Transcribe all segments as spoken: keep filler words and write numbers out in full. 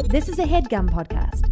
This is a HeadGum podcast.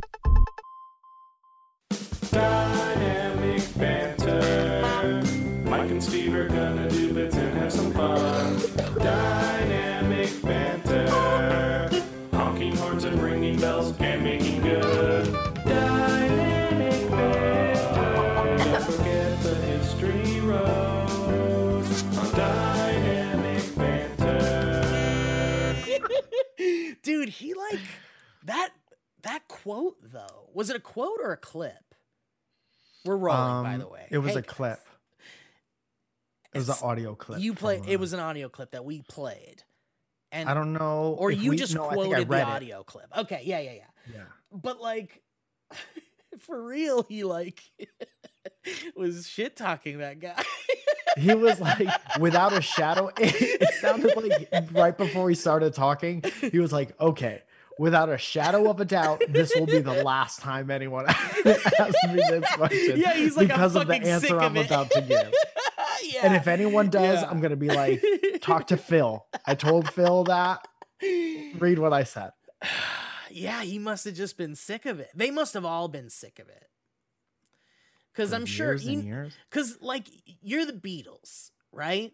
Dynamic banter. Mike and Steve are gonna do bits and have some fun. Dynamic banter. Honking horns and ringing bells and making good. Dynamic banter. Don't forget the history road on Dynamic banter. Dude, he like that that quote though. Was it a quote or a clip? We're rolling, Um, by the way. It was Hey, a clip. It was an it's- audio clip. You played. from, It uh, was an audio clip that we played, and I don't know. or if you we, just no, I think I quoted the read it. audio clip. Okay, yeah, yeah, yeah. Yeah. But like, for real, he like was shit talking that guy. He was like, without a shadow, it, it sounded like right before he started talking, he was like, okay, without a shadow of a doubt, this will be the last time anyone asks me this question. Yeah, he's like, I'm because of the fucking sick answer of I'm it. about to give. Yeah. And if anyone does, Yeah. I'm going to be like, talk to Phil. I told Phil that. Read what I said. Yeah, he must have just been sick of it. They must have all been sick of it. Because For I'm sure, years and years. because like you're the Beatles, right?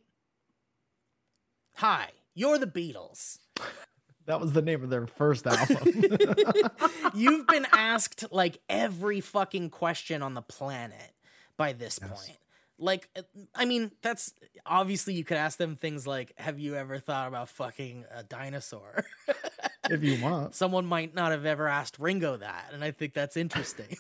Hi, you're the Beatles. That was the name of their first album. You've been asked like every fucking question on the planet by this Yes. point. Like, I mean, that's obviously you could ask them things like, have you ever thought about fucking a dinosaur? If you want. Someone might not have ever asked Ringo that, and I think that's interesting.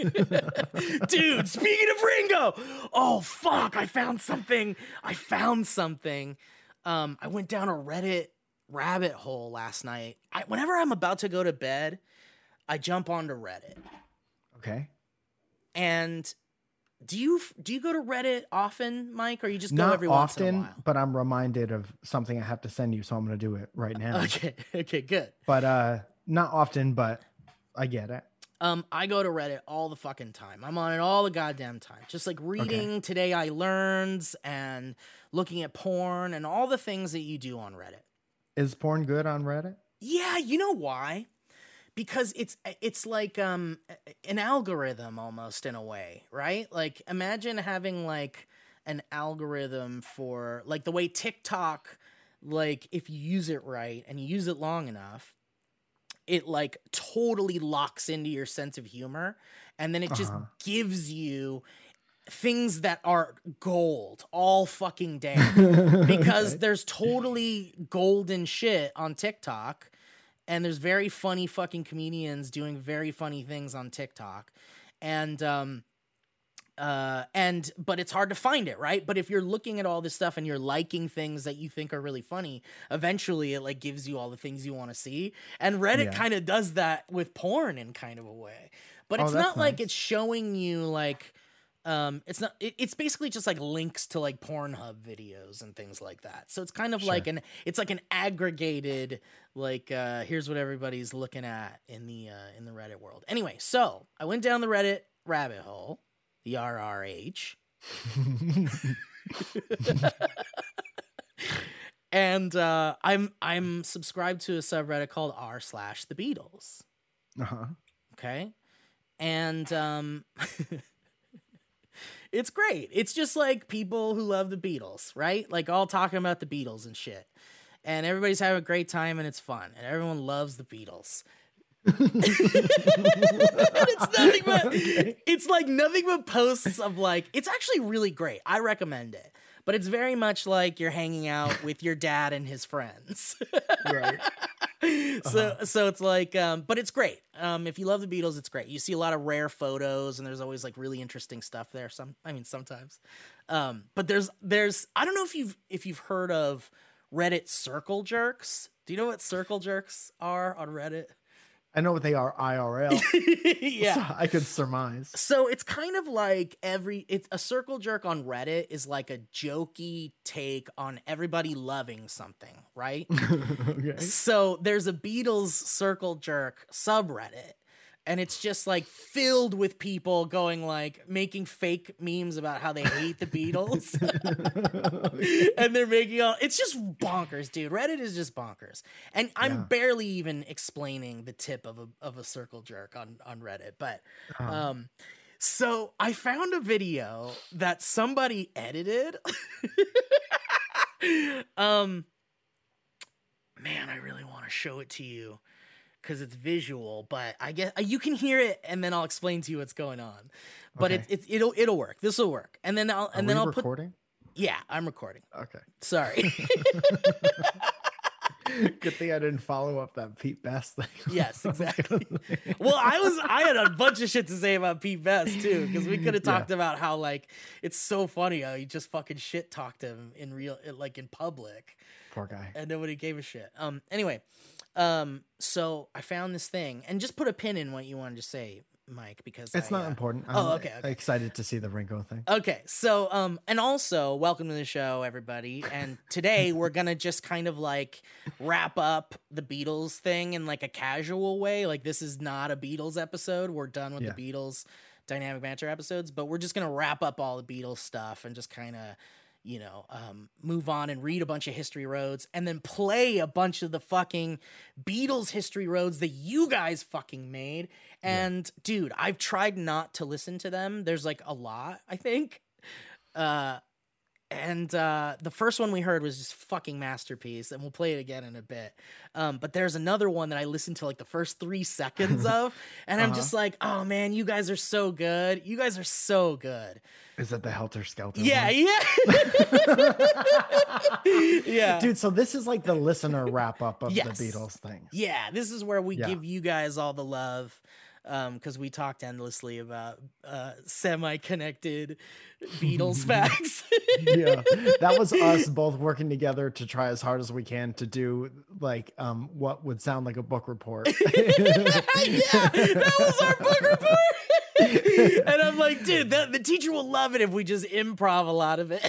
Dude, speaking of Ringo, oh fuck, I found something. I found something. Um, I went down a Reddit rabbit hole last night. I, whenever I'm about to go to bed, I jump onto Reddit. Okay. And do you do you go to Reddit often, Mike, or you just go Not every once in a often, while? but I'm reminded of something I have to send you, so I'm going to do it right now. Okay, okay, good. But uh, not often, but I get it. Um, I go to Reddit all the fucking time. I'm on it all the goddamn time. Just like reading Today I Learns and looking at porn and all the things that you do on Reddit. Is porn good on Reddit? Yeah, you know why? Because it's it's like um an algorithm almost in a way, right? Like imagine having like an algorithm for like the way TikTok, like if you use it right and you use it long enough, it like totally locks into your sense of humor, and then it just Uh-huh. gives you things that are gold all fucking day because Okay. there's totally golden shit on TikTok, and there's very funny fucking comedians doing very funny things on TikTok, and um uh and but it's hard to find it, right? But if you're looking at all this stuff and you're liking things that you think are really funny, eventually it like gives you all the things you want to see. And Reddit Yeah. kind of does that with porn in kind of a way, but Oh, it's that's not like nice. it's showing you like um it's not it, it's basically just like links to like Pornhub videos and things like that. So it's kind of like Sure. an it's like an aggregated like uh here's what everybody's looking at in the uh in the Reddit world. Anyway, so I went down the Reddit rabbit hole, the R R H. And uh I'm I'm subscribed to a subreddit called r slash the Beatles. Uh-huh. Okay. And um it's great. It's just like people who love the Beatles, right? Like all talking about the Beatles and shit. And everybody's having a great time and it's fun. And everyone loves the Beatles. It's nothing but Okay. it's like nothing but posts of like it's actually really great. I recommend it. But it's very much like you're hanging out with your dad and his friends. Right. So Uh-huh. so it's like um but it's great. Um if you love the Beatles, it's great. You see a lot of rare photos and there's always like really interesting stuff there. Some I mean sometimes. Um but there's there's I don't know if you've if you've heard of Reddit circle jerks. Do you know what circle jerks are on Reddit? I know what they are I R L. Yeah. I could surmise. So it's kind of like every it's a circle jerk on Reddit is like a jokey take on everybody loving something, right? Okay. So there's a Beatles circle jerk subreddit, and it's just like filled with people going like making fake memes about how they hate the Beatles. And they're making all it's just bonkers, dude. Reddit is just bonkers. And I'm Yeah. barely even explaining the tip of a of a circle jerk on on Reddit, but Uh-huh. um so I found a video that somebody edited. um man, I really want to show it to you because it's visual, but I guess you can hear it and then I'll explain to you what's going on. But Okay. it's it's it'll it'll work. This will work. And then I'll and Are then we I'll recording? put yeah, I'm recording. Okay. Sorry. Good thing I didn't follow up that Pete Best thing. Yes, exactly. Well, I was I had a bunch of shit to say about Pete Best too, because we could have Yeah. talked about how like it's so funny how you just fucking shit talked him in real like in public. Poor guy. And nobody gave a shit. Um anyway, um so I found this thing and just put a pin in what you wanted to say, Mike, because It's I, not uh, important. I'm Oh, okay, okay. excited to see the Ringo thing. Okay, so um, and also welcome to the show, everybody. And today we're gonna just kind of like wrap up the Beatles thing in like a casual way. Like this is not a Beatles episode. We're done with Yeah. the Beatles dynamic banter episodes, but we're just gonna wrap up all the Beatles stuff and just kind of, you know, um, move on and read a bunch of history roads and then play a bunch of the fucking Beatles history roads that you guys fucking made. And dude, I've tried not to listen to them. There's like a lot, I think. Uh, and uh, the first one we heard was just fucking masterpiece, and we'll play it again in a bit. Um, but there's another one that I listened to like the first three seconds of, and I'm Uh-huh. just like, oh man, you guys are so good. You guys are so good. Is that the Helter Skelter? Yeah, one? yeah. Yeah. Dude, so this is like the listener wrap up of Yes. the Beatles thing. Yeah, this is where we Yeah. give you guys all the love, um, because we talked endlessly about uh, semi-connected Beatles facts. Yeah. That was us both working together to try as hard as we can to do like um what would sound like a book report. Yeah, that was our book report. And I'm like, dude, the, the teacher will love it if we just improv a lot of it.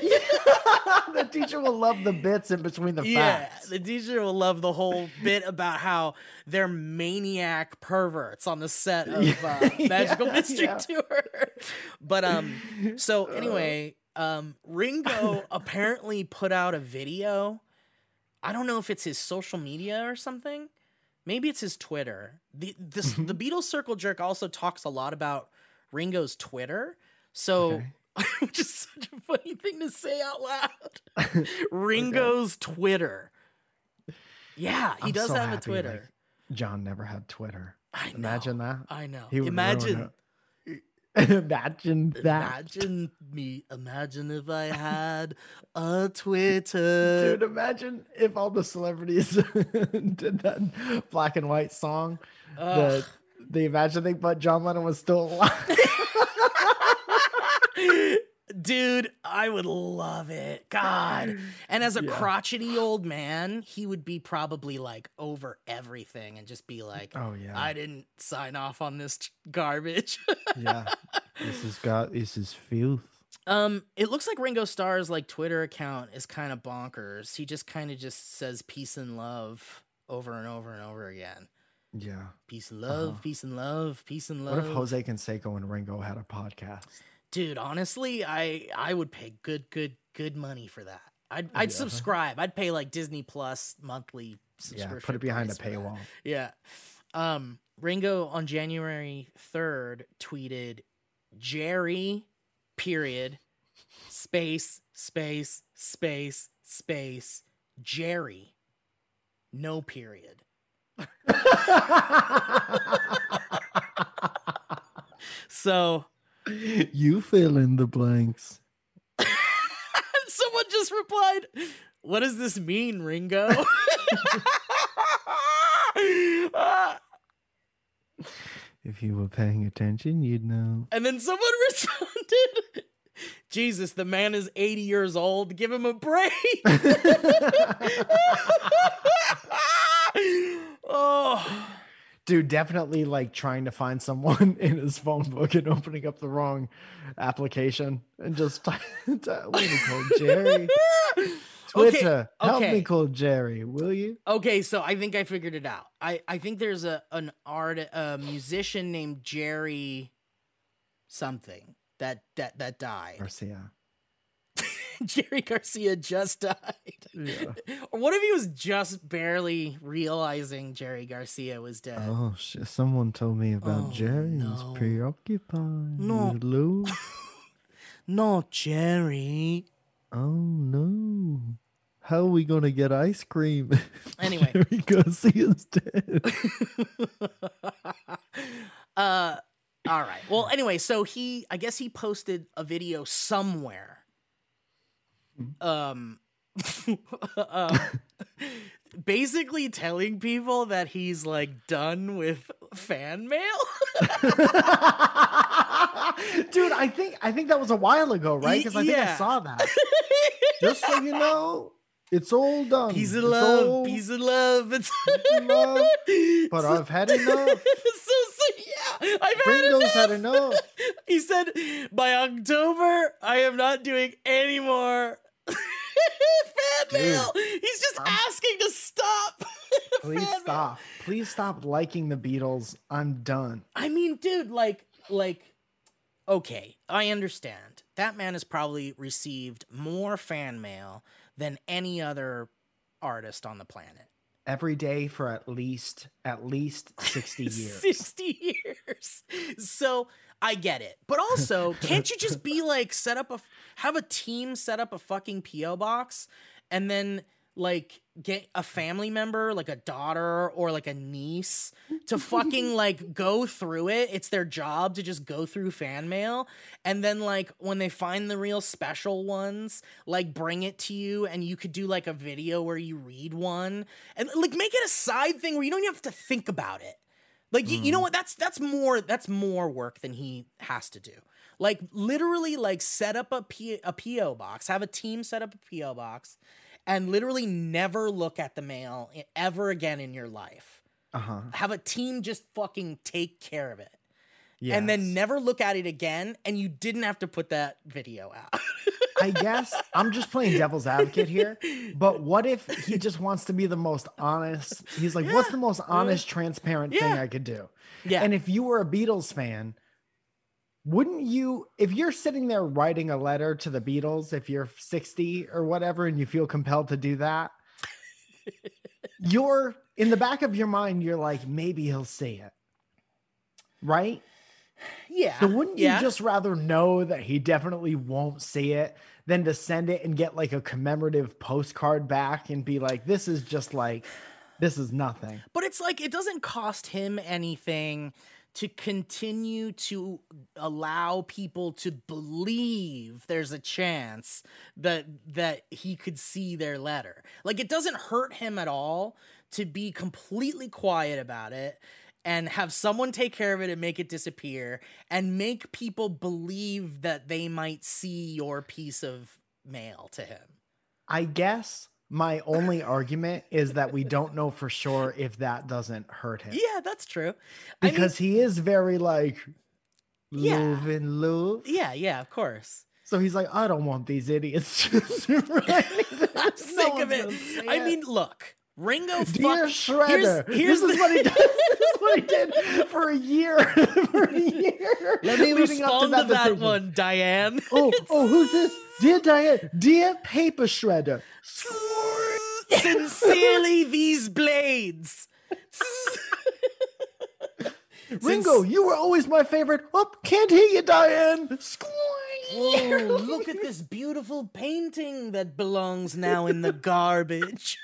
The teacher will love the bits in between the Yeah, facts. the teacher will love the whole bit about how they're maniac perverts on the set of uh, Magical Yeah, Mystery yeah. Tour. But um, so anyway, um, Ringo apparently put out a video. I don't know if it's his social media or something. Maybe it's his Twitter. The this the Beatles Circle Jerk also talks a lot about Ringo's Twitter. So. Okay. Which is such a funny thing to say out loud. Ringo's Twitter. Yeah, he I'm does so have a happy, Twitter. like, John never had Twitter. I know. Imagine that. I know. He would Imagine. ruin it. Imagine that. Imagine me. Imagine if I had a Twitter. Dude, imagine if all the celebrities did that black and white song. Ugh. The, the Imagine thing, but John Lennon was still alive. Dude, I would love it. God. And as a Yeah. crotchety old man, he would be probably like over everything and just be like, Oh yeah. I didn't sign off on this t- garbage. yeah. This is got this is filth. Um, it looks like Ringo Starr's like Twitter account is kind of bonkers. He just kind of just says peace and love over and over and over again. Yeah. Peace and love, Uh-huh. peace and love, peace and love. What if Jose Canseco and Ringo had a podcast? Dude, honestly, I I would pay good good good money for that. I'd I'd Yeah. subscribe. I'd pay like Disney Plus monthly subscription. Yeah, put it behind a price for that. paywall. Yeah. Um, Ringo on January third tweeted Jerry period space space space space Jerry no period. So You fill in the blanks. someone just replied, "What does this mean, Ringo?" Uh, If you were paying attention, you'd know. and then someone responded, "Jesus, the man is eighty years old. Give him a break." Oh, Dude, definitely like trying to find someone in his phone book and opening up the wrong application and just t- t- what do you call it, Jerry Twitter. Help okay. me call Jerry, will you? Okay, so I think I figured it out. I, I think there's a an art a musician named Jerry something that that that died. Garcia. Jerry Garcia just died. Yeah. Or what if he was just barely realizing Jerry Garcia was dead? Oh shit! Someone told me about Oh, Jerry. no. He's preoccupied. No. with Lou. Not Jerry. Oh no! How are we gonna get ice cream? Anyway. Jerry Garcia's dead. uh, all right. Well, anyway, so he, I guess he posted a video somewhere. Um, uh, basically telling people that he's like done with fan mail. Dude, I think I think that was a while ago, right? Because I think Yeah. I saw that. Just so you know, it's all done. Peace of It's love, all peace of love. It's love, but so, I've had enough. so, so yeah, I've had Ringo's enough. had enough. He said, by October, I am not doing any more fan Dude, mail. He's just I'm- asking to stop. Please fan mail. stop. Please stop liking the Beatles. I'm done. I mean, dude, like, like, okay, I understand. That man has probably received more fan mail than any other artist on the planet. Every day for at least at least sixty years. sixty years. So I get it. But also, can't you just be like, set up a, have a team set up a fucking P O box and then like get a family member, like a daughter or like a niece to fucking like go through it. It's their job to just go through fan mail. And then like when they find the real special ones, like bring it to you and you could do like a video where you read one and like make it a side thing where you don't even have to think about it. Like, you, you know what? That's, that's more, that's more work than he has to do. Like literally like set up a, P, a P O box, have a team set up a P O box and literally never look at the mail ever again in your life. Uh-huh. Have a team just fucking take care of it. Yes. And then never look at it again, and you didn't have to put that video out. I guess I'm just playing devil's advocate here, but what if he just wants to be the most honest? He's like, what's the most honest, transparent thing Yeah. I could do? Yeah. And if you were a Beatles fan, wouldn't you, if you're sitting there writing a letter to the Beatles, if you're sixty or whatever, and you feel compelled to do that, you're in the back of your mind, you're like, maybe he'll see it. Right? yeah. So wouldn't yeah. you just rather know that he definitely won't see it than to send it and get like a commemorative postcard back and be like, this is just like, this is nothing. But it's like, it doesn't cost him anything to continue to allow people to believe there's a chance that that he could see their letter. Like, it doesn't hurt him at all to be completely quiet about it and have someone take care of it and make it disappear and make people believe that they might see your piece of mail to him. I guess my only argument is that we don't know for sure if that doesn't hurt him. Yeah, that's true. I mean, Because he is very like, Yeah. love and love. yeah, yeah, of course. So he's like, I don't want these idiots to write me. I'm sick of it. I mean, look, Ringo Dear fuck, Shredder, Here's, here's this is the- what he does. This is what he did for a year. For a year. Let me leading up respond to that, decision. one, Diane. Oh, oh, who's this? Dear Diane, dear Paper Shredder. Sincerely, these blades. Ringo, you were always my favorite. Oh, can't hear you, Diane. Whoa, look at this beautiful painting that belongs now in the garbage.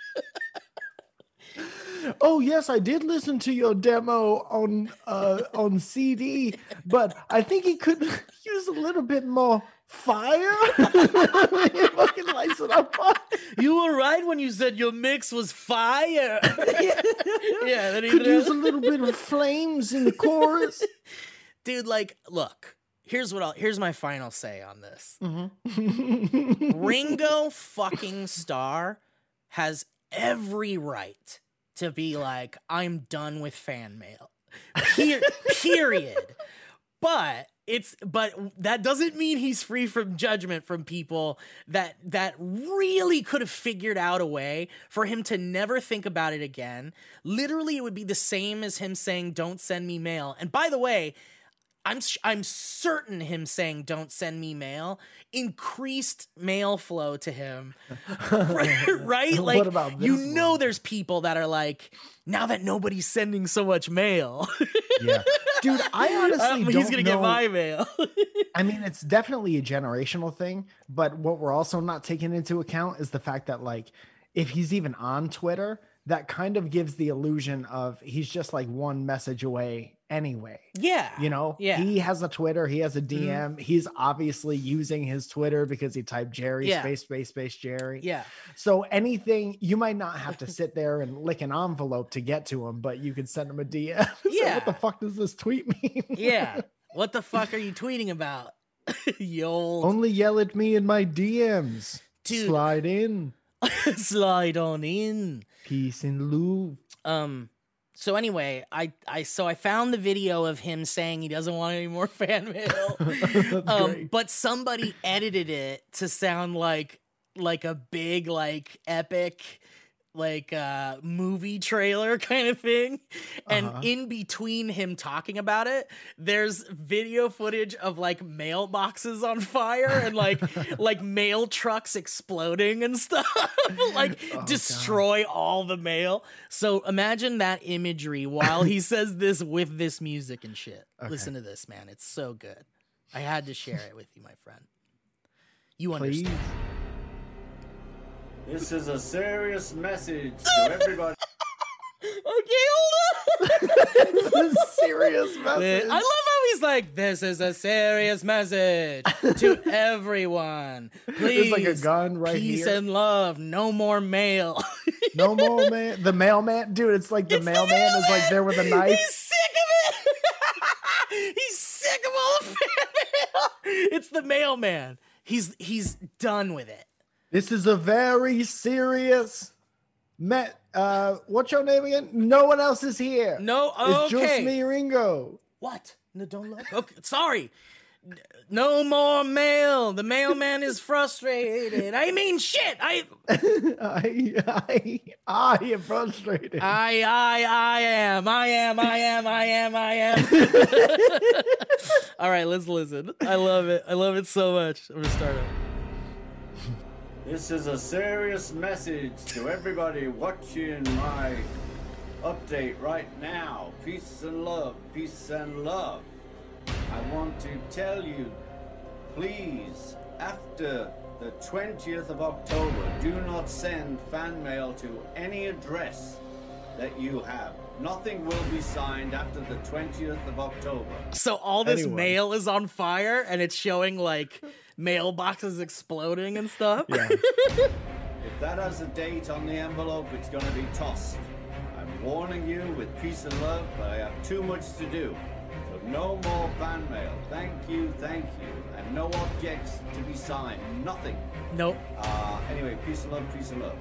Oh yes, I did listen to your demo on uh, on C D, but I think he could use a little bit more fire. He fucking lights it up. You were right when you said your mix was fire. Yeah, that Could use a little bit of flames in the chorus. Dude, like, look. Here's what I'll here's my final say on this. Mm-hmm. Ringo fucking Starr has every right to be like, I'm done with fan mail. Per- period. but it's but that doesn't mean he's free from judgment from people that that really could have figured out a way for him to never think about it again. Literally, it would be the same as him saying, "Don't send me mail." And by the way, I'm I'm certain him saying "Don't send me mail" increased mail flow to him, right? right? Like, What about this you know, one? there's people that are like, now that nobody's sending so much mail, Yeah, dude, I honestly um, don't he's gonna know. get my mail. I mean, it's definitely a generational thing, but what we're also not taking into account is the fact that, like, if he's even on Twitter, that kind of gives the illusion of he's just like one message away anyway. Yeah, You know, yeah. he has a Twitter, he has a D M. He's obviously using his Twitter because he typed Jerry Yeah. space space space Jerry. Yeah. So anything, you might not have to sit there and lick an envelope to get to him, but you can send him a D M. So Yeah. what the fuck does this tweet mean? Yeah. What the fuck are you tweeting about? You old Only yell at me in my D Ms. Dude. Slide in. slide on in. Peace and love. Um so anyway, I I so I found the video of him saying he doesn't want any more fan mail. That's um great. but somebody edited it to sound like like a big like epic like uh movie trailer kind of thing, and Uh-huh. in between him talking about it there's video footage of like mailboxes on fire and like like mail trucks exploding and stuff. Like Oh, destroy all the mail. So imagine that imagery while he says this with this music and shit. Okay. Listen to this, man, it's so good. I had to share it with you, my friend. You Please. understand. This is a serious message to everybody. Okay, hold on. This is a serious message. I love how he's like, this is a serious message to everyone. Please, There's like a gun right peace here. and love, no more mail. No more man. The mailman, dude. It's like the It's the mailman is like there with a knife. He's sick of it. He's sick of all the fan mail. It's the mailman. He's he's done with it. This is a very serious met. Uh, what's your name again? No one else is here. No, It's just okay. me, Ringo. What? No, don't look. Okay, sorry. N- No more mail. The mailman is frustrated. I mean, shit. I, I, I, I am frustrated. I, I, I am. I am. I am. I am. I am. All right, let's listen. I love it. I love it so much. I'm gonna start it. This is a serious message to everybody watching my update right now. Peace and love, peace and love. I want to tell you, please, after the twentieth of October, do not send fan mail to any address that you have. Nothing will be signed after the twentieth of October. So all this Anyone. mail is on fire, and it's showing like mailboxes exploding and stuff. Yeah. If that has a date on the envelope, it's going to be tossed. I'm warning you with peace and love, but I have too much to do. So no more fan mail. Thank you, thank you. And no objects to be signed. Nothing. Nope. Uh, anyway, peace and love, peace and love.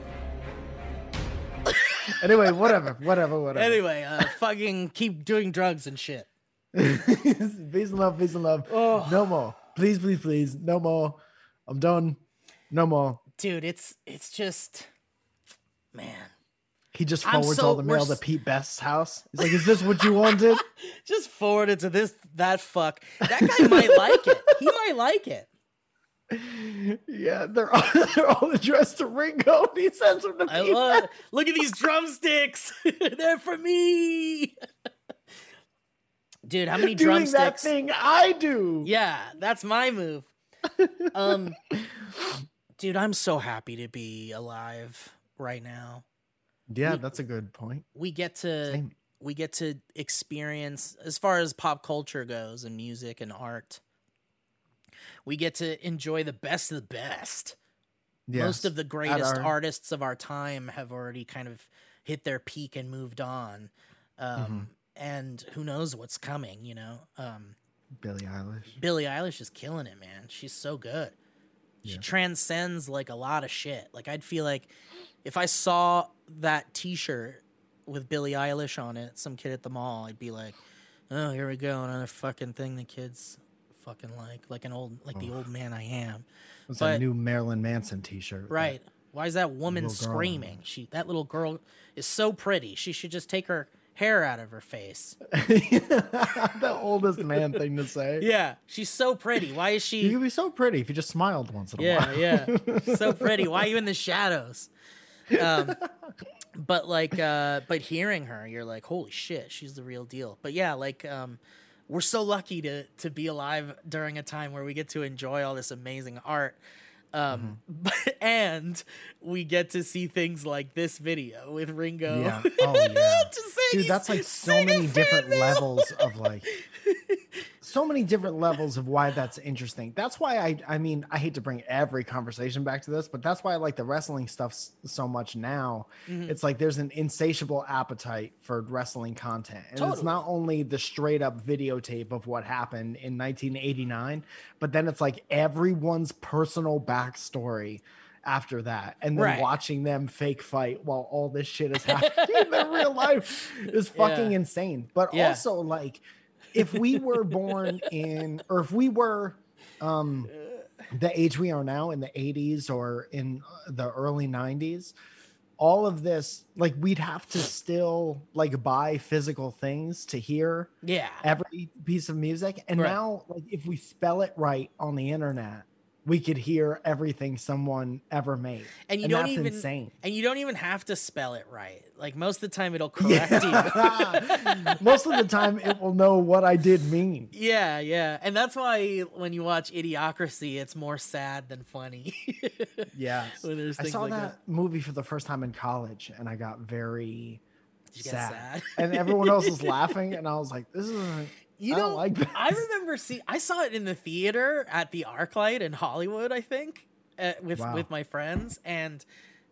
Anyway, whatever, whatever, whatever. Anyway, uh, fucking keep doing drugs and shit. Peace and love, peace and love. Oh. No more. Please, please, please. No more. I'm done. No more. Dude, it's it's just, man. He just I'm forwards so- all the mail we're to s- Pete Best's house. He's like, is this what you wanted? Just forward it to this that fuck. That guy might like it. He might like it. Yeah, they're all, they're all addressed to Ringo. And he sends them to I Pete love. Best. Look at these drumsticks. They're for me. Dude, how many Doing that drumsticks? thing I do. Yeah, that's my move. Um, dude, I'm so happy to be alive right now. Yeah, We- that's a good point. We get to Same. we get to experience, as far as pop culture goes and music and art, we get to enjoy the best of the best. Most Yes. of the greatest our- artists of our time have already kind of hit their peak and moved on. Um, Mm-hmm. And who knows what's coming, you know? Um, Billie Eilish. Billie Eilish is killing it, man. She's so good. She Yeah. transcends like a lot of shit. Like, I'd feel like if I saw that t-shirt with Billie Eilish on it, some kid at the mall, I'd be like, Oh, here we go, another fucking thing the kids fucking like, like an old, like the old man I am. It's But- a new Marilyn Manson T-shirt. Right. Why is that woman Little girl. screaming? She that little girl is so pretty. She should just take her hair out of her face. The oldest man thing to say. Yeah, she's so pretty. Why is You she? could be so pretty if you just smiled once in a Yeah, while. yeah, so pretty. Why are you in the shadows? Um, but like, uh, but hearing her, you're like, holy shit, she's the real deal. But yeah, like, um, we're so lucky to to be alive during a time where we get to enjoy all this amazing art. Um, but, and we get to see things like this video with Ringo. Yeah. Oh yeah. To sing- Dude, that's like he's so singing many different fan mail. levels of like so many different levels of why that's interesting. That's why I I mean, I hate to bring every conversation back to this, but that's why I like the wrestling stuff s- so much now. Mhm. It's like there's an insatiable appetite for wrestling content. And it's Totally. not only the straight up videotape of what happened in nineteen eighty-nine, but then it's like everyone's personal backstory after that, and then Right. watching them fake fight while all this shit is happening in their real life is fucking Yeah. insane. But Yeah. also, like, if we were born in, or if we were um the age we are now in the eighties or in the early nineties, all of this, like, we'd have to still like buy physical things to hear Yeah. every piece of music. And Right. now, like, if we spell it right on the internet, we could hear everything someone ever made. And you and don't that's even insane. and you don't even have to spell it right. Like most of the time it'll correct you. Yeah. Most of the time, it will know what I did mean. Yeah, yeah. And that's why when you watch Idiocracy, it's more sad than funny. Yes. When there's I things saw like that, that. movie for the first time in college, and I got very Did you get sad. sad? And everyone else was laughing, and I was like, "This is You I know, don't like this." I remember see I saw it in the theater at the ArcLight in Hollywood, I think, uh, with Wow. with my friends, and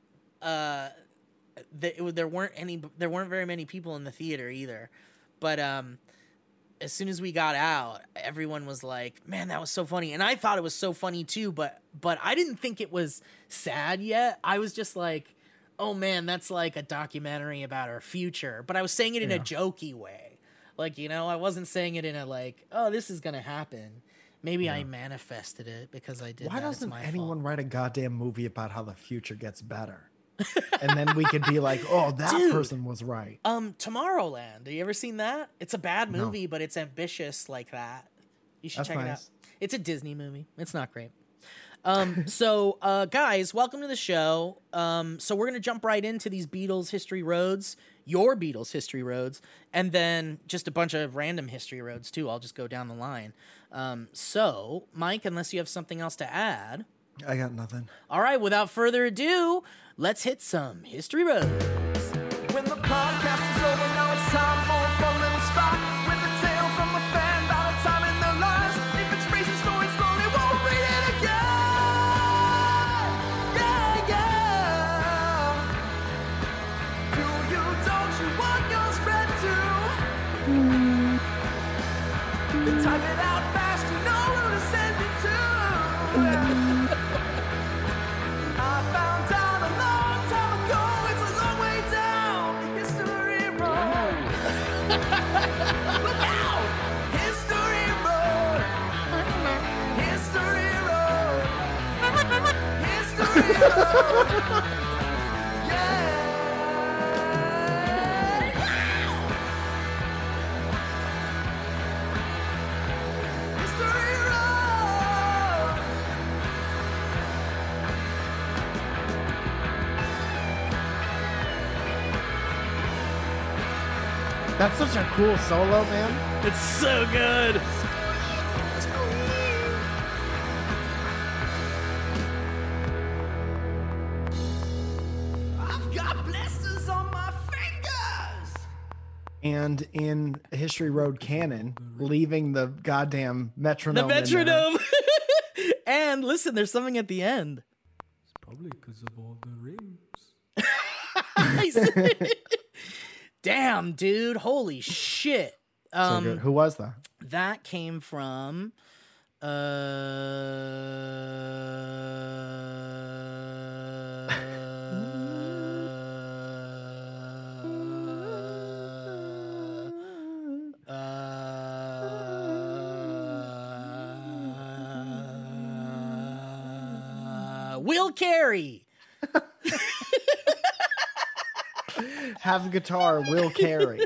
uh, the, it, was- there weren't any, there weren't very many people in the theater either, but um, as soon as we got out, everyone was like, "Man, that was so funny," and I thought it was so funny too, but but I didn't think it was sad yet. I was just like, "Oh man, that's like a documentary about our future," but I was saying it in a Yeah. jokey way. Like, you know, I wasn't saying it in a like, oh, this is gonna happen. Maybe I manifested it because I did Why that. It's doesn't my anyone fault. write a goddamn movie about how the future gets better? And then we could be like, "Oh, that Dude. person was right." Um, Tomorrowland. Have you ever seen that? It's a bad No. movie, but it's ambitious like that. You should That's check it out. nice. It's a Disney movie. It's not great. Um, so uh, guys, welcome to the show. Um, so we're gonna jump right into these Beatles history roads, your Beatles history roads, and then just a bunch of random history roads too. I'll just go down the line. Um, so Mike, unless you have something else to add. I got nothing. All right, without further ado, let's hit some history roads. When the podcast is over, now it's time for a fun little spot with a tale from a fan about a time in their lives. If it's racing stories, slowly won't read it again. Yeah, yeah. Do you, don't you want your spread to? Then type it out fast, you know who to send it to. I found out a long time ago, it's a long way down the history road. Look out! History road. History road. History road. Yeah. History road. That's such a cool solo, man. It's so good. I've got blisters on my fingers. And in History Road canon, leaving the goddamn The metronome. in there. metronome. And listen, there's something at the end. Probably because of all the rings. Damn, dude. Holy shit. So Um, good. Who was that? that came from uh uh Will Carey. Have guitar, Will Carey.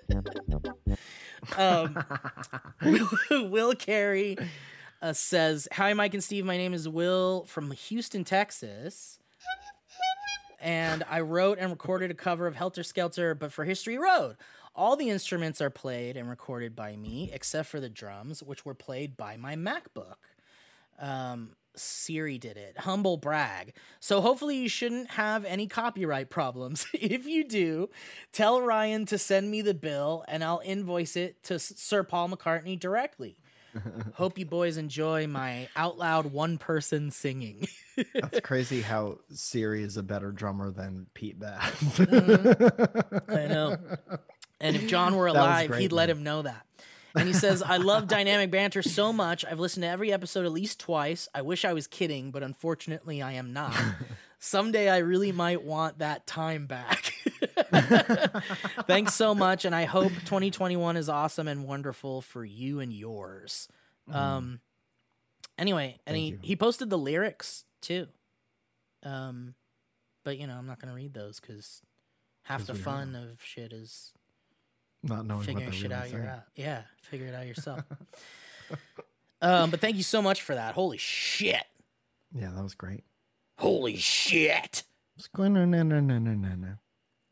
Um, Will, Will Carey uh, says, "Hi, Mike and Steve. My name is Will from Houston, Texas. And I wrote and recorded a cover of Helter Skelter, but for History Road. All the instruments are played and recorded by me, except for the drums, which were played by my MacBook. Um, Siri did it. Humble brag. So hopefully you shouldn't have any copyright problems. If you do, tell Ryan to send me the bill, and I'll invoice it to Sir Paul McCartney directly. Hope you boys enjoy my out loud one person singing." That's crazy how Siri is a better drummer than Pete Bass. mm-hmm. I know. And if John were alive, great, he'd let man. him know that. And he says, "I love Dynamic Banter so much. I've listened to every episode at least twice. I wish I was kidding, but unfortunately I am not. Someday I really might want that time back." Thanks so much, and I hope twenty twenty-one is awesome and wonderful for you and yours. Mm. Um. Anyway, and Thank he, you. he posted the lyrics too. Um, but you know I'm not gonna read those because half 'Cause the we fun of shit is Not knowing figuring what shit they're out really your saying. out. Yeah, figure it out yourself. um, but thank you so much for that. Holy shit! Yeah, that was great. Holy shit! No, no, no, no, no, no, no.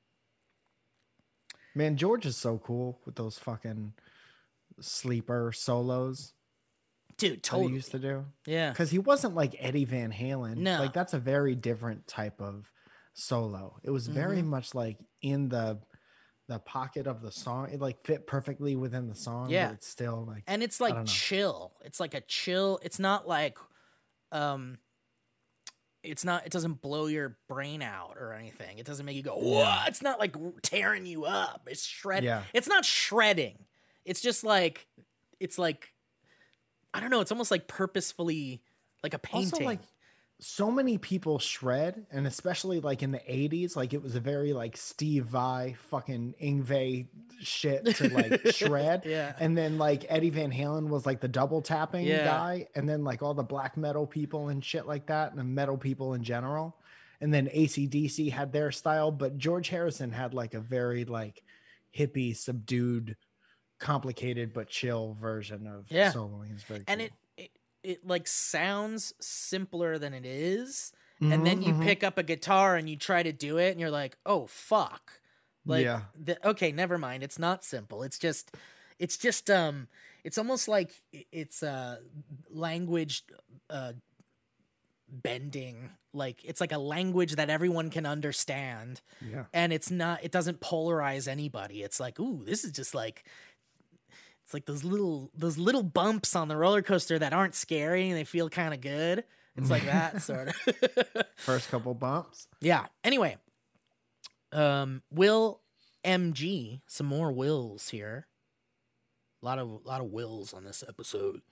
Man, George is so cool with those fucking sleeper solos Dude, that he totally. used to do. Yeah. Because he wasn't like Eddie Van Halen. No. Like that's a very different type of solo. It was very Mhm. much like in the the pocket of the song. It like fit perfectly within the song. Yeah. But it's still like And it's I like don't know. chill. It's like a chill. It's not like, um, it's not. It doesn't blow your brain out or anything. It doesn't make you go, "Whoa!" It's not like tearing you up. It's shredding. Yeah. It's not shredding. It's just like, it's like, I don't know. It's almost like purposefully, like a painting. Also, like so many people shred, and especially like in the eighties, like it was a very like Steve Vai fucking Ingve shit to like shred. Yeah. And then like Eddie Van Halen was like the double tapping Yeah. guy, and then like all the black metal people and shit like that, and the metal people in general. And then A C D C had their style, but George Harrison had like a very like hippie, subdued, complicated but chill version of Yeah. soloing. It's very and cool. it, it it like sounds simpler than it is. And then Mhm, you mhm. pick up a guitar and you try to do it, and you're like, "Oh fuck!" Like, Yeah. the, okay, never mind. It's not simple. It's just, it's just, um, it's almost like i- it's uh language, uh, bending. Like it's like a language that everyone can understand, Yeah. and it's not. It doesn't polarize anybody. It's like, ooh, this is just like. It's like those little those little bumps on the roller coaster that aren't scary and they feel kind of good. It's like that sort of. First couple bumps. Yeah. Anyway, um, Will M G, some more Wills here. A lot of lot of Wills on this episode.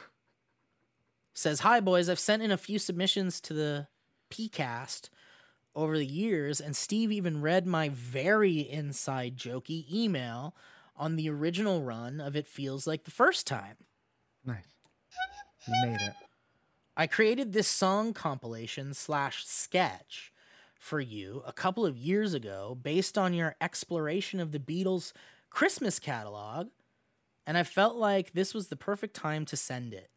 Says, "Hi boys, I've sent in a few submissions to the P cast over the years, and Steve even read my very inside jokey email on the original run of It Feels Like the First Time. Nice. You made it. I created this song compilation slash sketch for you a couple of years ago based on your exploration of the Beatles' Christmas catalog, and I felt like this was the perfect time to send it."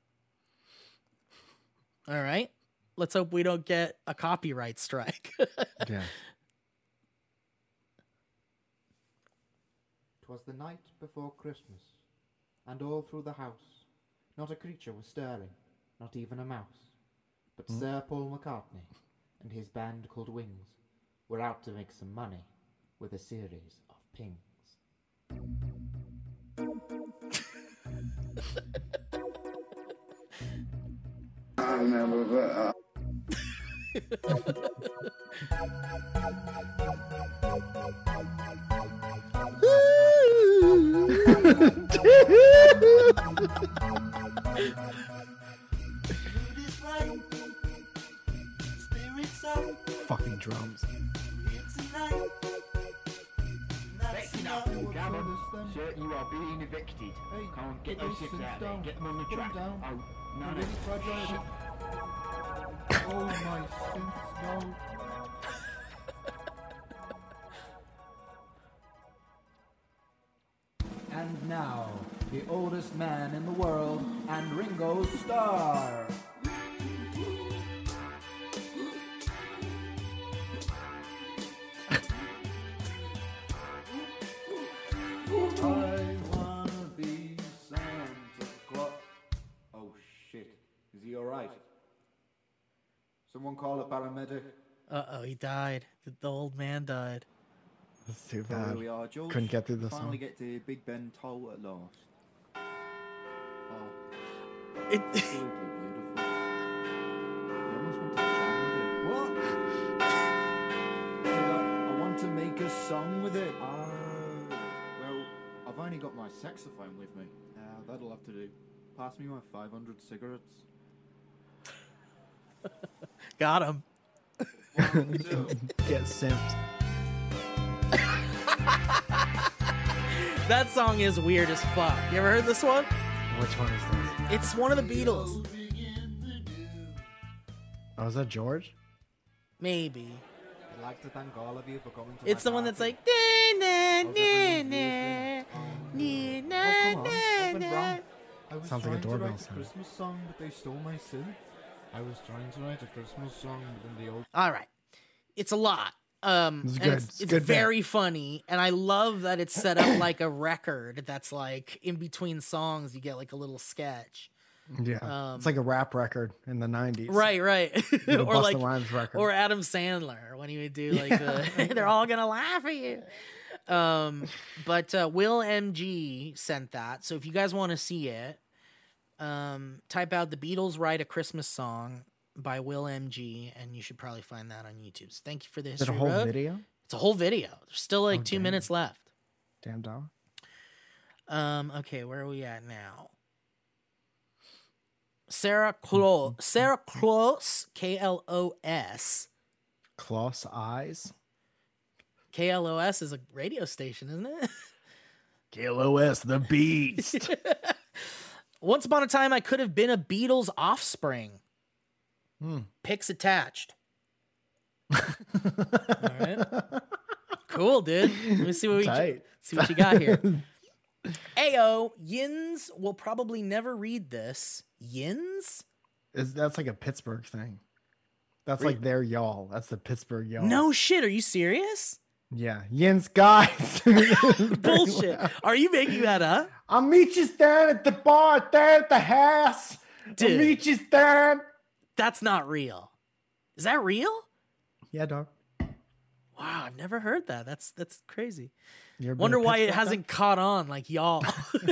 All right. Let's hope we don't get a copyright strike. Yeah. 'Twas the night before Christmas, and all through the house not a creature was stirring, not even a mouse. But Sir Paul McCartney and his band called Wings were out to make some money with a series of pings. Fucking drums. Sir, you are being evicted. Hey, Come on, get put those those ships synths out there. down. Get them on the Put 'em track. down. Oh, no, You're no. really fragile. Shit. Oh my sins, no. And now, the oldest man in the world and Ringo Starr. I wanna be Santa Claus. Oh shit. Is he alright? Someone call a paramedic. Uh oh, he died. The, the old man died. That's too Oh, bad. here we are, George. Couldn't get through the Finally song. get to Big Ben Toll at last. Oh, It, absolutely beautiful. You almost want to jam with it. What? Said I, I want to make a song with it. Oh, well, I've only got my saxophone with me. Uh, that'll have to do. Pass me my five hundred cigarettes. got him. One, two. Get simped. That song is weird as fuck. You ever heard this one? Which one is this? It's one of the Beatles. Oh, is that George? Maybe. I'd like to thank all of you for coming to It's my the one that's party. like na na How's na everyone's na evening? na Oh, come on. na What went na. wrong? I was Sounds like a trying to doorbell write a sound. Christmas song, but they stole my synth. I was trying to write a Christmas song, but then the old All right, it's a lot. Um, It's and good. it's, It's it's good bit. very funny, and I love that it's set up like a record. That's like in between songs, you get like a little sketch. Yeah. Um, it's like a rap record in the nineties. Right, right. The or Busta like, Rhymes record. or Adam Sandler when he would do like Yeah. the, they're all gonna laugh at you. Um, but uh, Will M G sent that, so if you guys want to see it, um, type out "The Beatles Write a Christmas Song" by Will M G, and you should probably find that on YouTube. So thank you for the Is it history a whole road. video? It's a whole video. There's still like Oh, two damn. minutes left. Damn dog. Um, okay, where are we at now? Sarah Close, Sarah Close, K L O S. Kloss Eyes. K L O S is a radio station, isn't it? K L O S, the beast. Once upon a time, I could have been a Beatles offspring. Hmm. Pics attached. All right. Cool, dude. Let me see what we Tight. see what you got here. Ayo, Yins will probably never read this. Yins? Is that's like a Pittsburgh thing. That's Re- like their y'all. That's the Pittsburgh y'all. No shit. Are you serious? Yeah. Yins guys. Bullshit. Are you making that up? I'll meet you down at the bar there at the house. Dude. I'll meet you down. That's not real. Is that real? Yeah, dog. Wow, I've never heard that. That's that's crazy. You ever been Wonder to why it Pittsburgh, hasn't caught on like y'all.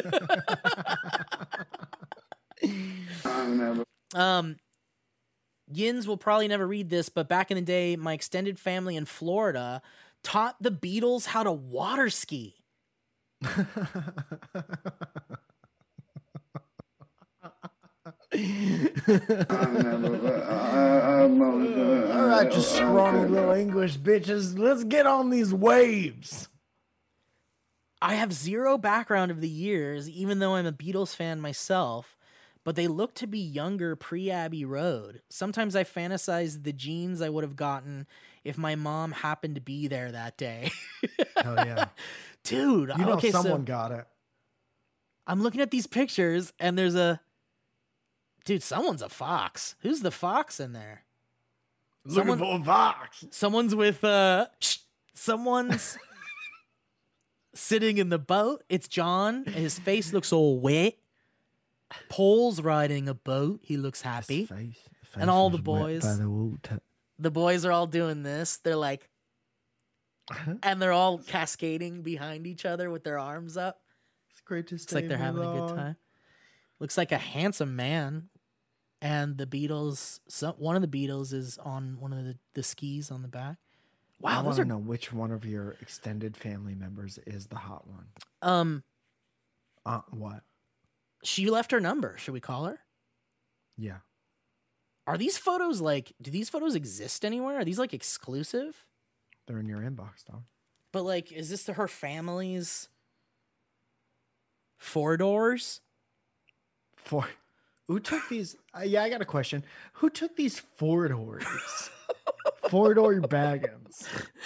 um Yins will probably never read this, but back in the day, my extended family in Florida taught the Beatles how to water ski. All right, you scrawny little English bitches. Let's get on these waves. I have zero background of the years, even though I'm a Beatles fan myself, but they look to be younger pre-Abbey Road. Sometimes I fantasize the jeans I would have gotten if my mom happened to be there that day. Hell yeah. Dude, You know okay, someone so got it. I'm looking at these pictures and there's a dude, someone's a fox. Who's the fox in there? Looking Someone- for a fox. Someone's with uh shh, someone's sitting in the boat. It's John. His face looks all wet. Paul's riding a boat. He looks happy. His face- his And face all was the wet boys. by the water. The boys are all doing this. They're like and they're all cascading behind each other with their arms up. It's great to It's like they're having a good time. Looks like a handsome man. And the Beatles, some, one of the Beatles is on one of the, the skis on the back. I Wow, want those to are know which one of your extended family members is the hot one. um. Uh, what? She left her number. Should we call her? Yeah. Are these photos like? Do these photos exist anywhere? Are these like exclusive? They're in your inbox, dog. But like, is this her family's four doors? For Who took these? Uh, yeah, I got a question. Who took these four doors? Four door Baggins.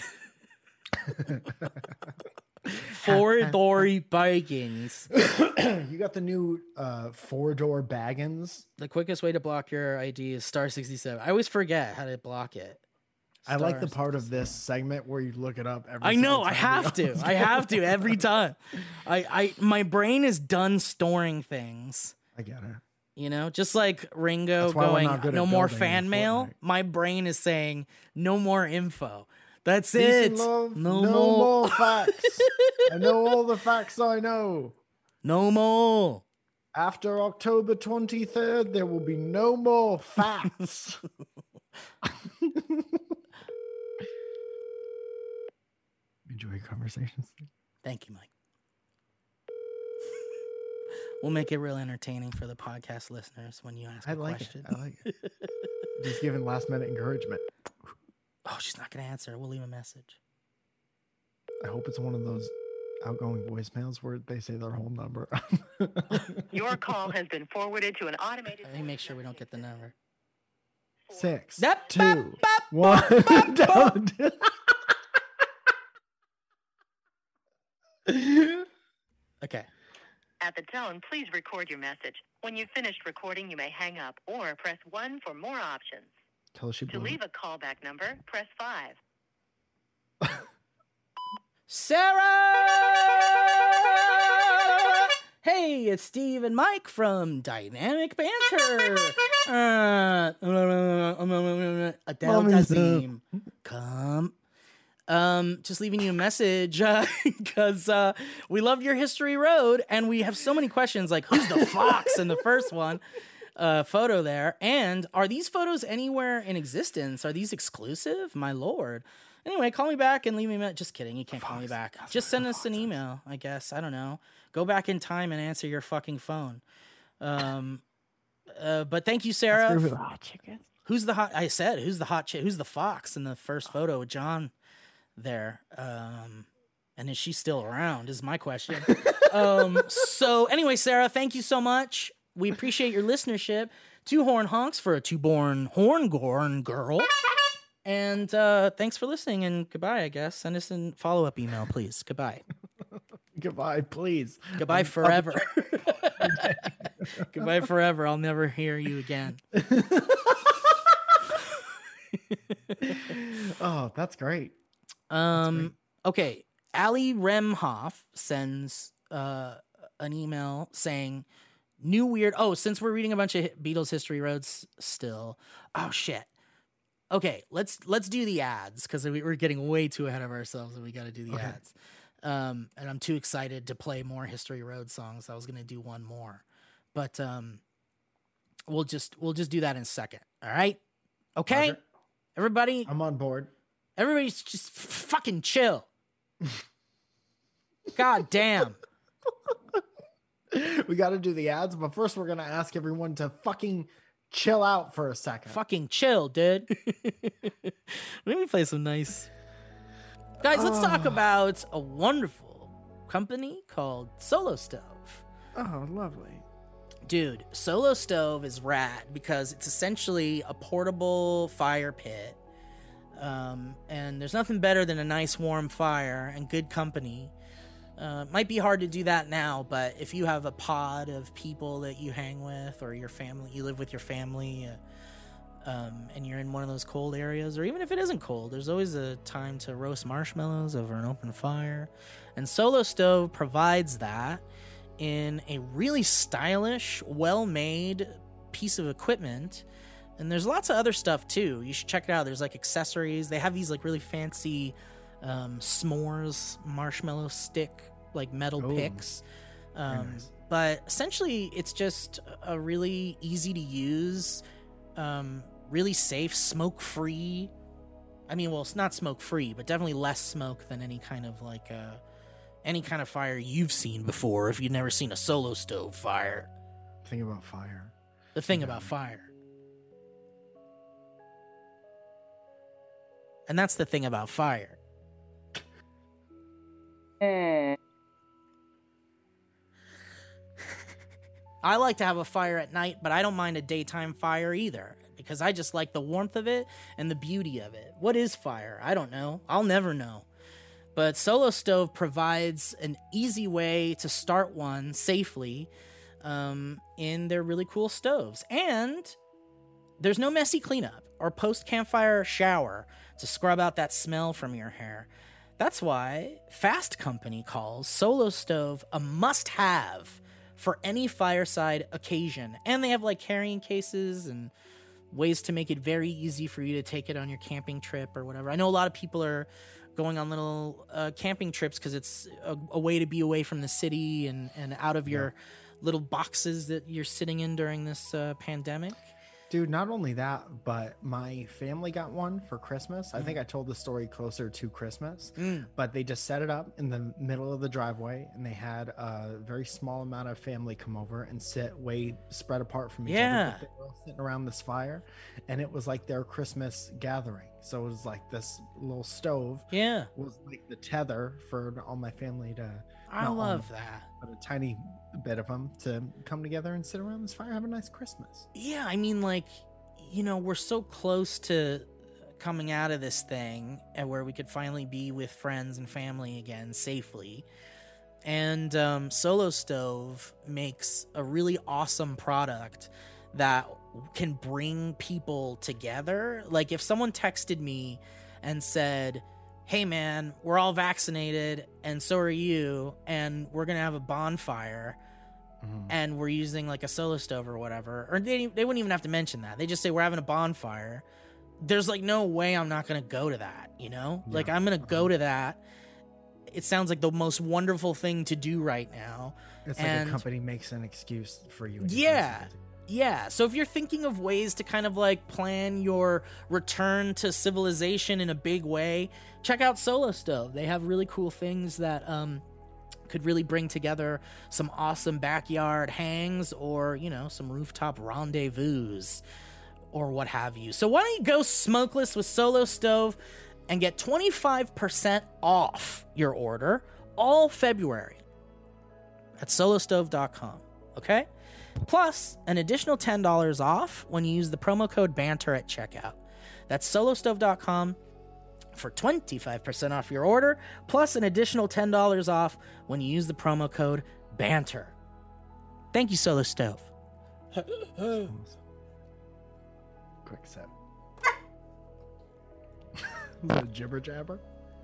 Four Dory Baggins. You got the new uh, four door Baggins. The quickest way to block your I D is star sixty-seven. I always forget how to block it. I like the Star part of this segment where you look it up every I know. single I time have we to. go. I have to every time. I, I, my brain is done storing things. I get it. You know, just like Ringo That's why we're going, not good at no more building in fan mail. Fortnite. My brain is saying, no more info. That's Peace it. and love, no, no, more. more facts. I know all the facts I know. No more. After October twenty-third, there will be no more facts. Enjoy conversations. Thank you, Mike. We'll make it real entertaining for the podcast listeners when you ask a I like question. it. I like it. Just giving last minute encouragement. Oh, she's not going to answer. We'll leave a message. I hope it's one of those outgoing voicemails where they say their whole number. Your call has been forwarded to an automated. Let me make sure we don't get the number. Six, Zap, two, bap, bap, one. bap, bap. Down. Okay. At the tone, please record your message. When you've finished recording, you may hang up or press one for more options. Tell us she To blew. leave a callback number, press five. Sarah! Hey, it's Steve and Mike from Dynamic Banter. Uh, Adele Mommy's Dazeem. Come. Um, just leaving you a message because uh, uh, we loved your History Road and we have so many questions like who's the fox in the first one uh, photo there, and are these photos anywhere in existence? Are these exclusive? My lord. Anyway, call me back and leave me a message. Just kidding, you can't call me back. Just send us an email, I guess. I don't know. Go back in time and answer your fucking phone. Um, uh, but thank you, Sarah. Screw the hot chicken. Who's the hot? I said, who's the hot chick? Who's the fox in the first photo with John there? Um, and is she still around? Is my question. um, so anyway, Sarah, thank you so much. We appreciate your listenership. Two horn honks for a two-born horn-gorn girl. And uh, thanks for listening, and goodbye, I guess. Send us a follow-up email, please. Goodbye. Goodbye, please. Goodbye forever. Goodbye forever. I'll never hear you again. Oh, that's great. Um. Okay. Ali Remhoff sends uh, an email saying, new weird... Oh, since we're reading a bunch of Beatles History Roads still. Oh, shit. Okay, let's let's do the ads because we, we're getting way too ahead of ourselves and we got to do the Okay. ads. Um, and I'm too excited to play more History Road songs. I was gonna do one more, but um, we'll just we'll just do that in a second. All right, okay, Roger. everybody, I'm on board. everybody's just f- fucking chill. God damn. We got to do the ads, but first we're gonna ask everyone to fucking chill out for a second. Fucking chill, dude. Let me play some nice. Guys, let's talk Oh. about a wonderful company called Solo Stove. Oh, lovely. Dude, Solo Stove is rad because it's essentially a portable fire pit. Um, and there's nothing better than a nice warm fire and good company. Uh, might be hard to do that now, but if you have a pod of people that you hang with or your family, you live with your family, uh, um, and you're in one of those cold areas, or even if it isn't cold, there's always a time to roast marshmallows over an open fire. And Solo Stove provides that in a really stylish, well-made piece of equipment. And there's lots of other stuff too. You should check it out. There's like accessories. They have these like really fancy um, s'mores marshmallow stick, like metal Ooh. picks. Um, nice. But essentially, it's just a really easy to use, um, really safe, smoke free. I mean, well, it's not smoke free, but definitely less smoke than any kind of like uh, any kind of fire you've seen before. If you've never seen a Solo Stove fire, Think about fire. the thing Yeah. about fire. And that's the thing about fire. I like to have a fire at night, but I don't mind a daytime fire either because I just like the warmth of it and the beauty of it. What is fire? I don't know. I'll never know. But Solo Stove provides an easy way to start one safely um, in their really cool stoves. And there's no messy cleanup or post-campfire shower to scrub out that smell from your hair. That's why Fast Company calls Solo Stove a must-have for any fireside occasion. And they have like carrying cases and ways to make it very easy for you to take it on your camping trip or whatever. I know a lot of people are going on little uh, camping trips because it's a, a way to be away from the city and, and out of your little boxes that you're sitting in during this uh, pandemic. Dude, not only that, but my family got one for Christmas. I think I told the story closer to Christmas, Mm. but they just set it up in the middle of the driveway and they had a very small amount of family come over and sit way spread apart from each Yeah. other. But they were all sitting around this fire and it was like their Christmas gathering. So it was like this little stove Yeah. was like the tether for all my family to, I not all love of them, that. but a tiny bit of them to come together and sit around this fire, have a nice Christmas. Yeah, I mean, like, you know, we're so close to coming out of this thing and where we could finally be with friends and family again safely. And um, Solo Stove makes a really awesome product that can bring people together. Like, if someone texted me and said, hey, man, we're all vaccinated and so are you, and we're going to have a bonfire, and we're using like a Solo Stove or whatever, or they, they wouldn't even have to mention that. They just say we're having a bonfire. There's like no way I'm not going to go to that, you know? Yeah. Like I'm going to go to that. It sounds like the most wonderful thing to do right now. It's like And- a company makes an excuse for you. and your Yeah. friends to- Yeah. So if you're thinking of ways to kind of like plan your return to civilization in a big way, check out Solo Stove. They have really cool things that um could really bring together some awesome backyard hangs or, you know, some rooftop rendezvous or what have you. So why don't you go smokeless with Solo Stove and get twenty-five percent off your order all February at solo stove dot com, okay? Plus an additional ten dollars off when you use the promo code BANTER at checkout. That's solo stove dot com for twenty-five percent off your order, plus an additional ten dollars off when you use the promo code BANTER. Thank you, Solo Stove. Quick sip. Is that a jibber jabber?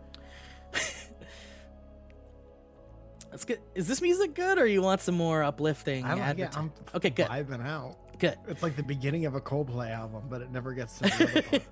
That's good. Is this music good, or you want some more uplifting? I like it. adverti- I'm Okay, good. vibing out. Good. It's like the beginning of a Coldplay album, but it never gets to the other part.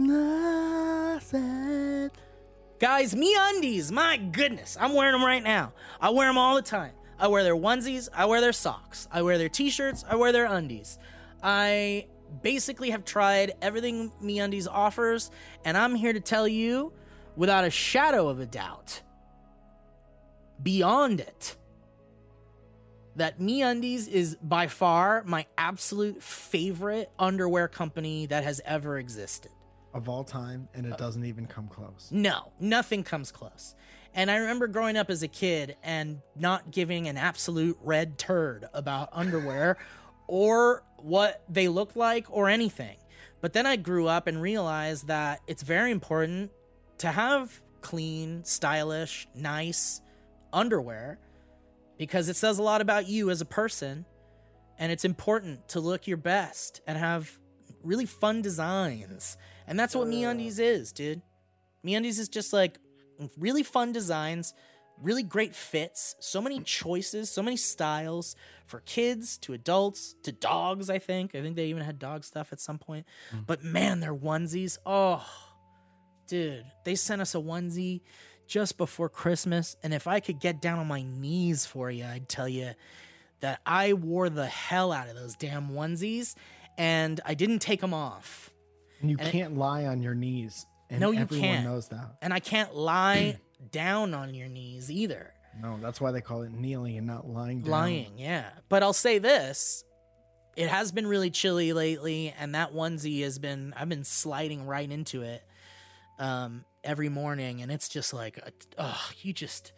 Nothing. Guys, MeUndies, my goodness, I'm wearing them right now. I wear them all the time. I wear their onesies, I wear their socks, I wear their t-shirts, I wear their undies. I basically have tried everything MeUndies offers, and I'm here to tell you, without a shadow of a doubt, beyond it, that MeUndies is by far my absolute favorite underwear company that has ever existed. Of all time, and it doesn't even come close. No, nothing comes close. And I remember growing up as a kid and not giving an absolute red turd about underwear or what they looked like or anything. But then I grew up and realized that it's very important to have clean, stylish, nice underwear because it says a lot about you as a person, and it's important to look your best and have really fun designs. And that's what MeUndies is, dude. MeUndies is just like really fun designs, really great fits, so many choices, so many styles for kids to adults to dogs, I think. I think they even had dog stuff at some point. But man, their onesies, oh, dude, they sent us a onesie just before Christmas, and if I could get down on my knees for you, I'd tell you that I wore the hell out of those damn onesies, and I didn't take them off. And you And it- can't lie on your knees. And No, you everyone can't. knows that. And I can't lie down on your knees either. No, that's why they call it kneeling and not lying down. Lying, yeah. But I'll say this. It has been really chilly lately, and that onesie has been, I've been sliding right into it um, every morning, and it's just like, oh, you just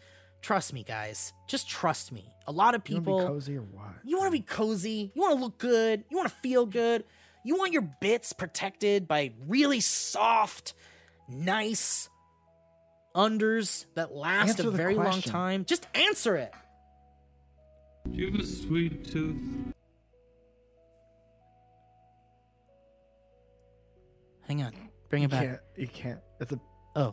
Trust me, guys. Just trust me. A lot of You people. want to be cozy or what? You want to be cozy. You want to look good. You want to feel good. You want your bits protected by really soft, nice unders that last Answer a the very long question. time. Just answer it. Do you have a sweet tooth? Hang on. Bring it You back. can't. You can't. It's a Oh.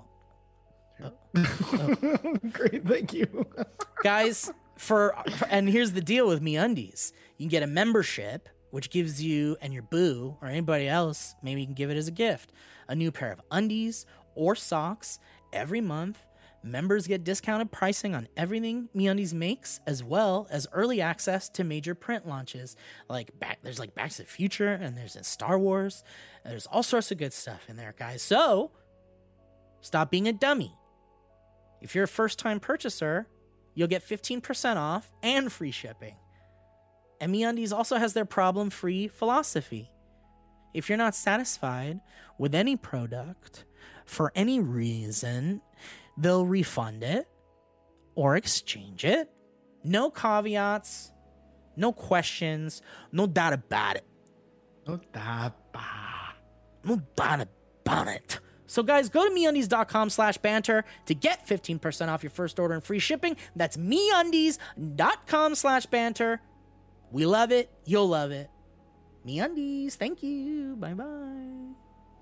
great. Thank you. Guys, for, for and here's the deal with MeUndies. You can get a membership, which gives you and your boo or anybody else, maybe you can give it as a gift, a new pair of undies or socks every month. Members get discounted pricing on everything MeUndies makes, as well as early access to major print launches. Like back, there's like Back to the Future, and there's Star Wars. And there's all sorts of good stuff in there, guys. So stop being a dummy. If you're a first-time purchaser, you'll get fifteen percent off and free shipping. And MeUndies also has their problem-free philosophy. If you're not satisfied with any product for any reason, they'll refund it or exchange it. No caveats, no questions, no doubt about it. No doubt about No doubt about it. So guys, go to MeUndies.com slash banter to get fifteen percent off your first order and free shipping. That's MeUndies.com slash banter. We love it. You'll love it. MeUndies. Thank you. Bye-bye.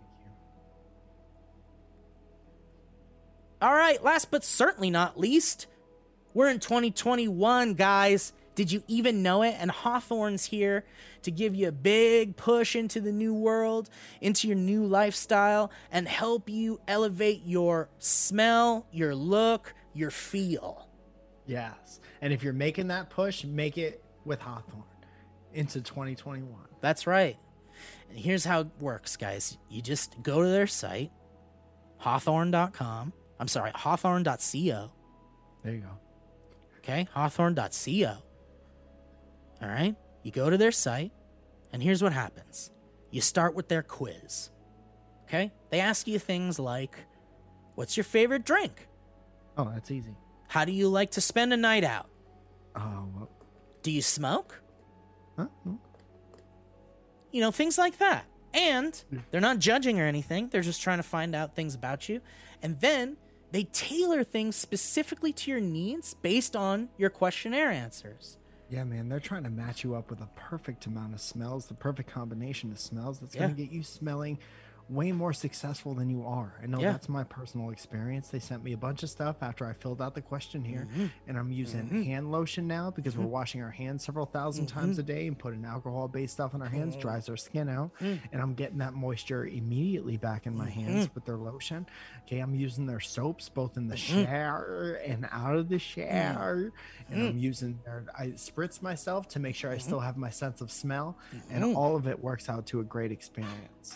All right, last but certainly not least, we're in twenty twenty-one, guys. Did you even know it? And Hawthorne's here to give you a big push into the new world, into your new lifestyle, and help you elevate your smell, your look, your feel. Yes. And if you're making that push, make it with Hawthorne into twenty twenty-one. That's right. And here's how it works, guys. You just go to their site, hawthorne dot com. I'm sorry, hawthorne dot co. There you go. Okay, hawthorne dot co. All right, you go to their site, and here's what happens. You start with their quiz. Okay, they ask you things like, what's your favorite drink? Oh, that's easy. How do you like to spend a night out? Oh, well. Do you smoke? Huh? No. You know, things like that. And they're not judging or anything. They're just trying to find out things about you. And then they tailor things specifically to your needs based on your questionnaire answers. Yeah, man, they're trying to match you up with a perfect amount of smells, the perfect combination of smells that's Yeah. going to get you smelling way more successful than you are. I know Yeah. that's my personal experience. They sent me a bunch of stuff after I filled out the questionnaire, Mm-hmm. and I'm using hand lotion now because we're washing our hands several 1000 Mm-hmm. times a day, and putting alcohol-based stuff on our hands dries our skin out, Mm. and I'm getting that moisture immediately back in my Mm-hmm. hands with their lotion. Okay, I'm using their soaps both in the Mm-hmm. shower and out of the shower, and Mm. I'm using their, I spritz myself to make sure I still have my sense of smell, Mm-hmm. and all of it works out to a great experience.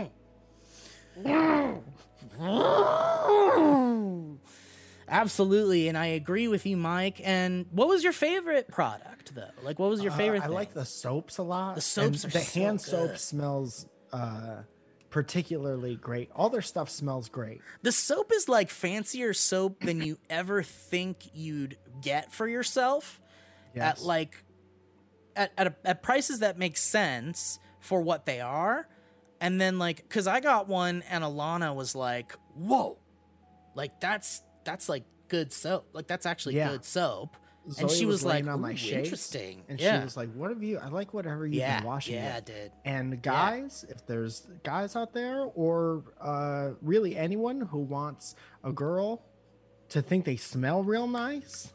Absolutely, and I agree with you, Mike. And what was your favorite product, though? Like, what was your favorite Uh, I thing? like the soaps a lot. The soaps and are the so hand good. soap smells uh, particularly great. All their stuff smells great. The soap is like fancier soap than you ever think you'd get for yourself. Yes. At like at at, a, at prices that make sense for what they are. And then like, cause I got one and Alana was like, "Whoa, like that's that's like good soap. Like that's actually Yeah. good soap." Zoe and she was, like, laying on my "Ooh, shades, interesting." and Yeah. she was like, "What have you? I like whatever you've Yeah, been washing." yeah, it." dude. And guys, if there's guys out there, or uh, really anyone who wants a girl to think they smell real nice,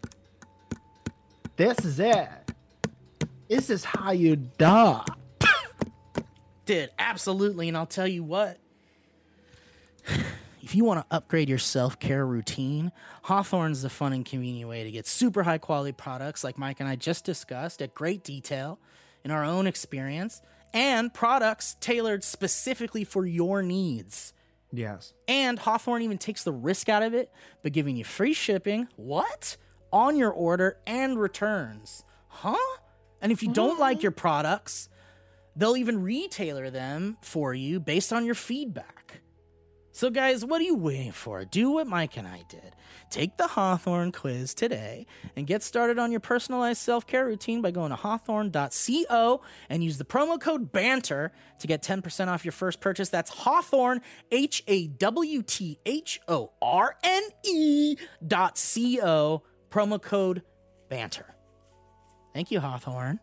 this is it. This is how you do. Dude, absolutely. And I'll tell you what, if you want to upgrade your self-care routine, Hawthorne's the fun and convenient way to get super high quality products like Mike and I just discussed at great detail in our own experience, and products tailored specifically for your needs. Yes. And Hawthorne even takes the risk out of it by giving you free shipping, what? On your order and returns. Huh? And if you don't like your products, they'll even retailer them for you based on your feedback. So, guys, what are you waiting for? Do what Mike and I did. Take the Hawthorne quiz today and get started on your personalized self-care routine by going to hawthorne dot co and use the promo code BANTER to get ten percent off your first purchase. That's Hawthorne, H A W T H O R N E dot C-O, promo code BANTER. Thank you, Hawthorne.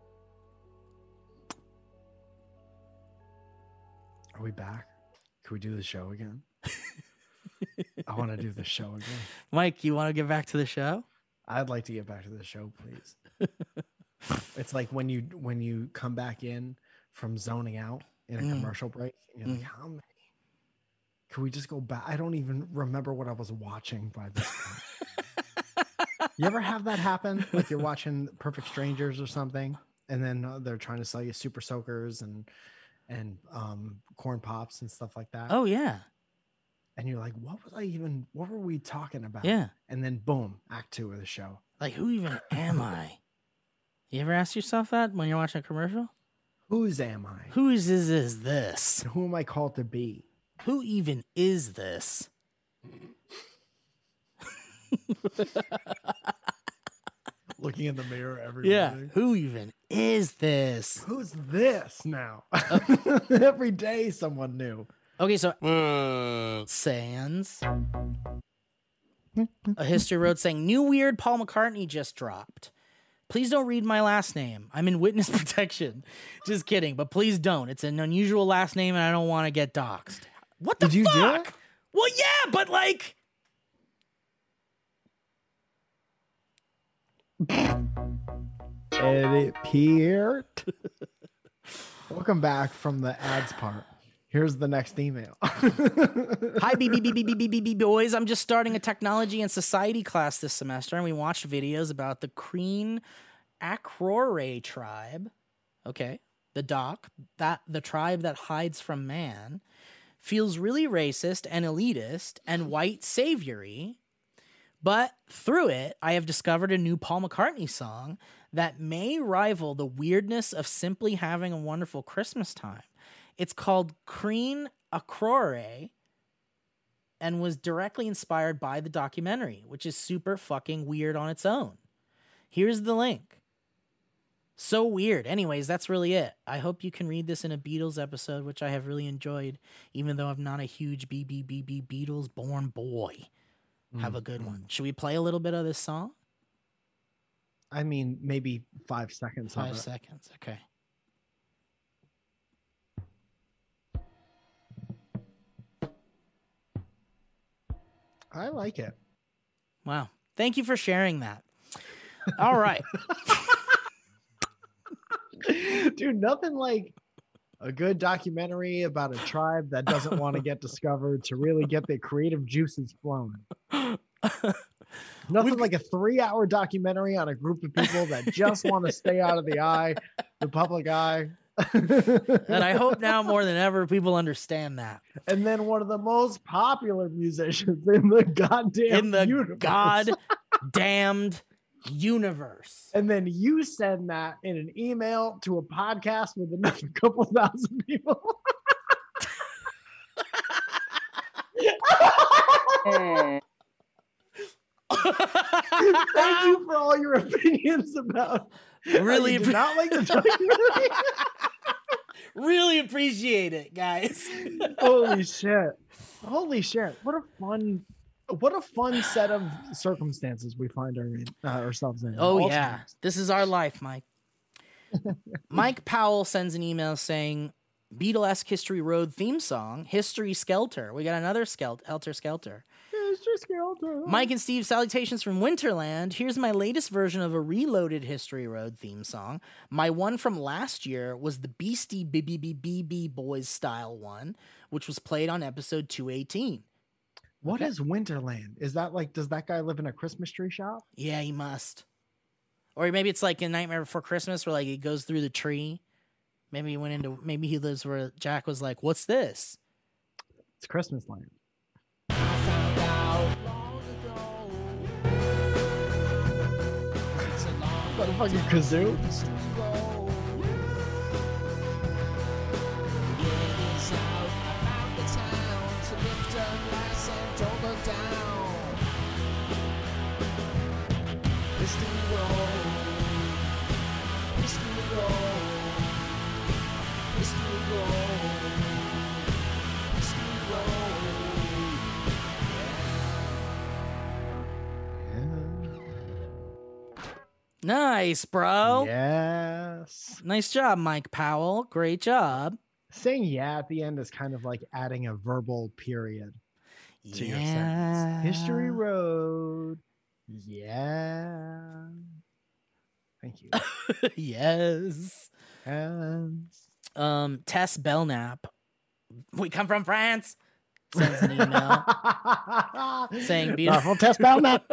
Are we back? Can we do the show again? I want to do the show again. Mike, you want to get back to the show? I'd like to get back to the show, please. It's like when you when you come back in from zoning out in a Mm. commercial break, and you're Mm. like, how many? Can we just go back? I don't even remember what I was watching by this point. You ever have that happen? Like you're watching Perfect Strangers or something, and then uh, they're trying to sell you Super Soakers and and um, corn pops and stuff like that. Oh, yeah. And you're like, what was I even, what were we talking about? Yeah. And then boom, act two of the show. Like, who even am I? You ever ask yourself that when you're watching a commercial? Whose am I? Who is, is, is this? Who am I called to be? Who even is this? Looking in the mirror every Yeah. morning. Who even is this? Who's this now? Every day someone new. Okay, so Sans. A History Road saying, new weird Paul McCartney just dropped. Please don't read my last name. I'm in witness protection. Just kidding, but please don't. It's an unusual last name and I don't want to get doxxed. What the Did you do fuck? it? Well, yeah, but like... Edit Peart. Welcome back from the ads part. Here's the next email. Hi, B B B B B B B B boys. I'm just starting a technology and society class this semester, and we watched videos about the Kreen Akrore tribe. Okay, the doc, that the tribe that hides from man, feels really racist and elitist and white saviory. But through it, I have discovered a new Paul McCartney song that may rival the weirdness of simply having a wonderful Christmas time. It's called Kreen Akrore and was directly inspired by the documentary, which is super fucking weird on its own. Here's the link. So weird. Anyways, that's really it. I hope you can read this in a Beatles episode, which I have really enjoyed, even though I'm not a huge B B B B Beatles born boy. Have a good one. Should we play a little bit of this song? I mean, maybe five seconds. Five of it. seconds. Okay. I like it. Wow. Thank you for sharing that. All right. Dude, nothing like a good documentary about a tribe that doesn't want to get discovered to really get the creative juices flowing. Nothing like a three-hour documentary on a group of people that just want to stay out of the eye, the public eye. And I hope now more than ever people understand that. And then one of the most popular musicians in the goddamn In the universe. goddamned universe. And then you send that in an email to a podcast with another couple thousand people. Thank you for all your opinions about. Really you did not like the documentary. Really appreciate it, guys. Holy shit! Holy shit! What a fun, what a fun set of circumstances we find our, uh, ourselves in. Oh All yeah, times. this is our life, Mike. Mike Powell sends an email saying, Beatlesque History Road theme song, History Skelter. We got another skelt- Helter Skelter. It's just Skelter. Mike and Steve, salutations from Winterland. Here's my latest version of a reloaded History Road theme song. My one from last year was the Beastie B B B B B Boys style one, which was played on episode two eighteen. What is Winterland? Is that like, does that guy live in a Christmas tree shop? Yeah, he must. Or maybe it's like in Nightmare Before Christmas where like he goes through the tree. Maybe he went into, maybe he lives where Jack was like, what's this? It's Christmas land. What a fucking kazoo. Learned lesson, told her down. History road. History road. History road. History road. Nice, bro. Yes. Nice job, Mike Powell. Great job. Saying yeah at the end is kind of like adding a verbal period to your Yeah. sentence. History road. Yeah. Thank you. Yes. Yes. Um, Tess Belknap. We come from France. Sends an email saying Beautiful Tess Belknap.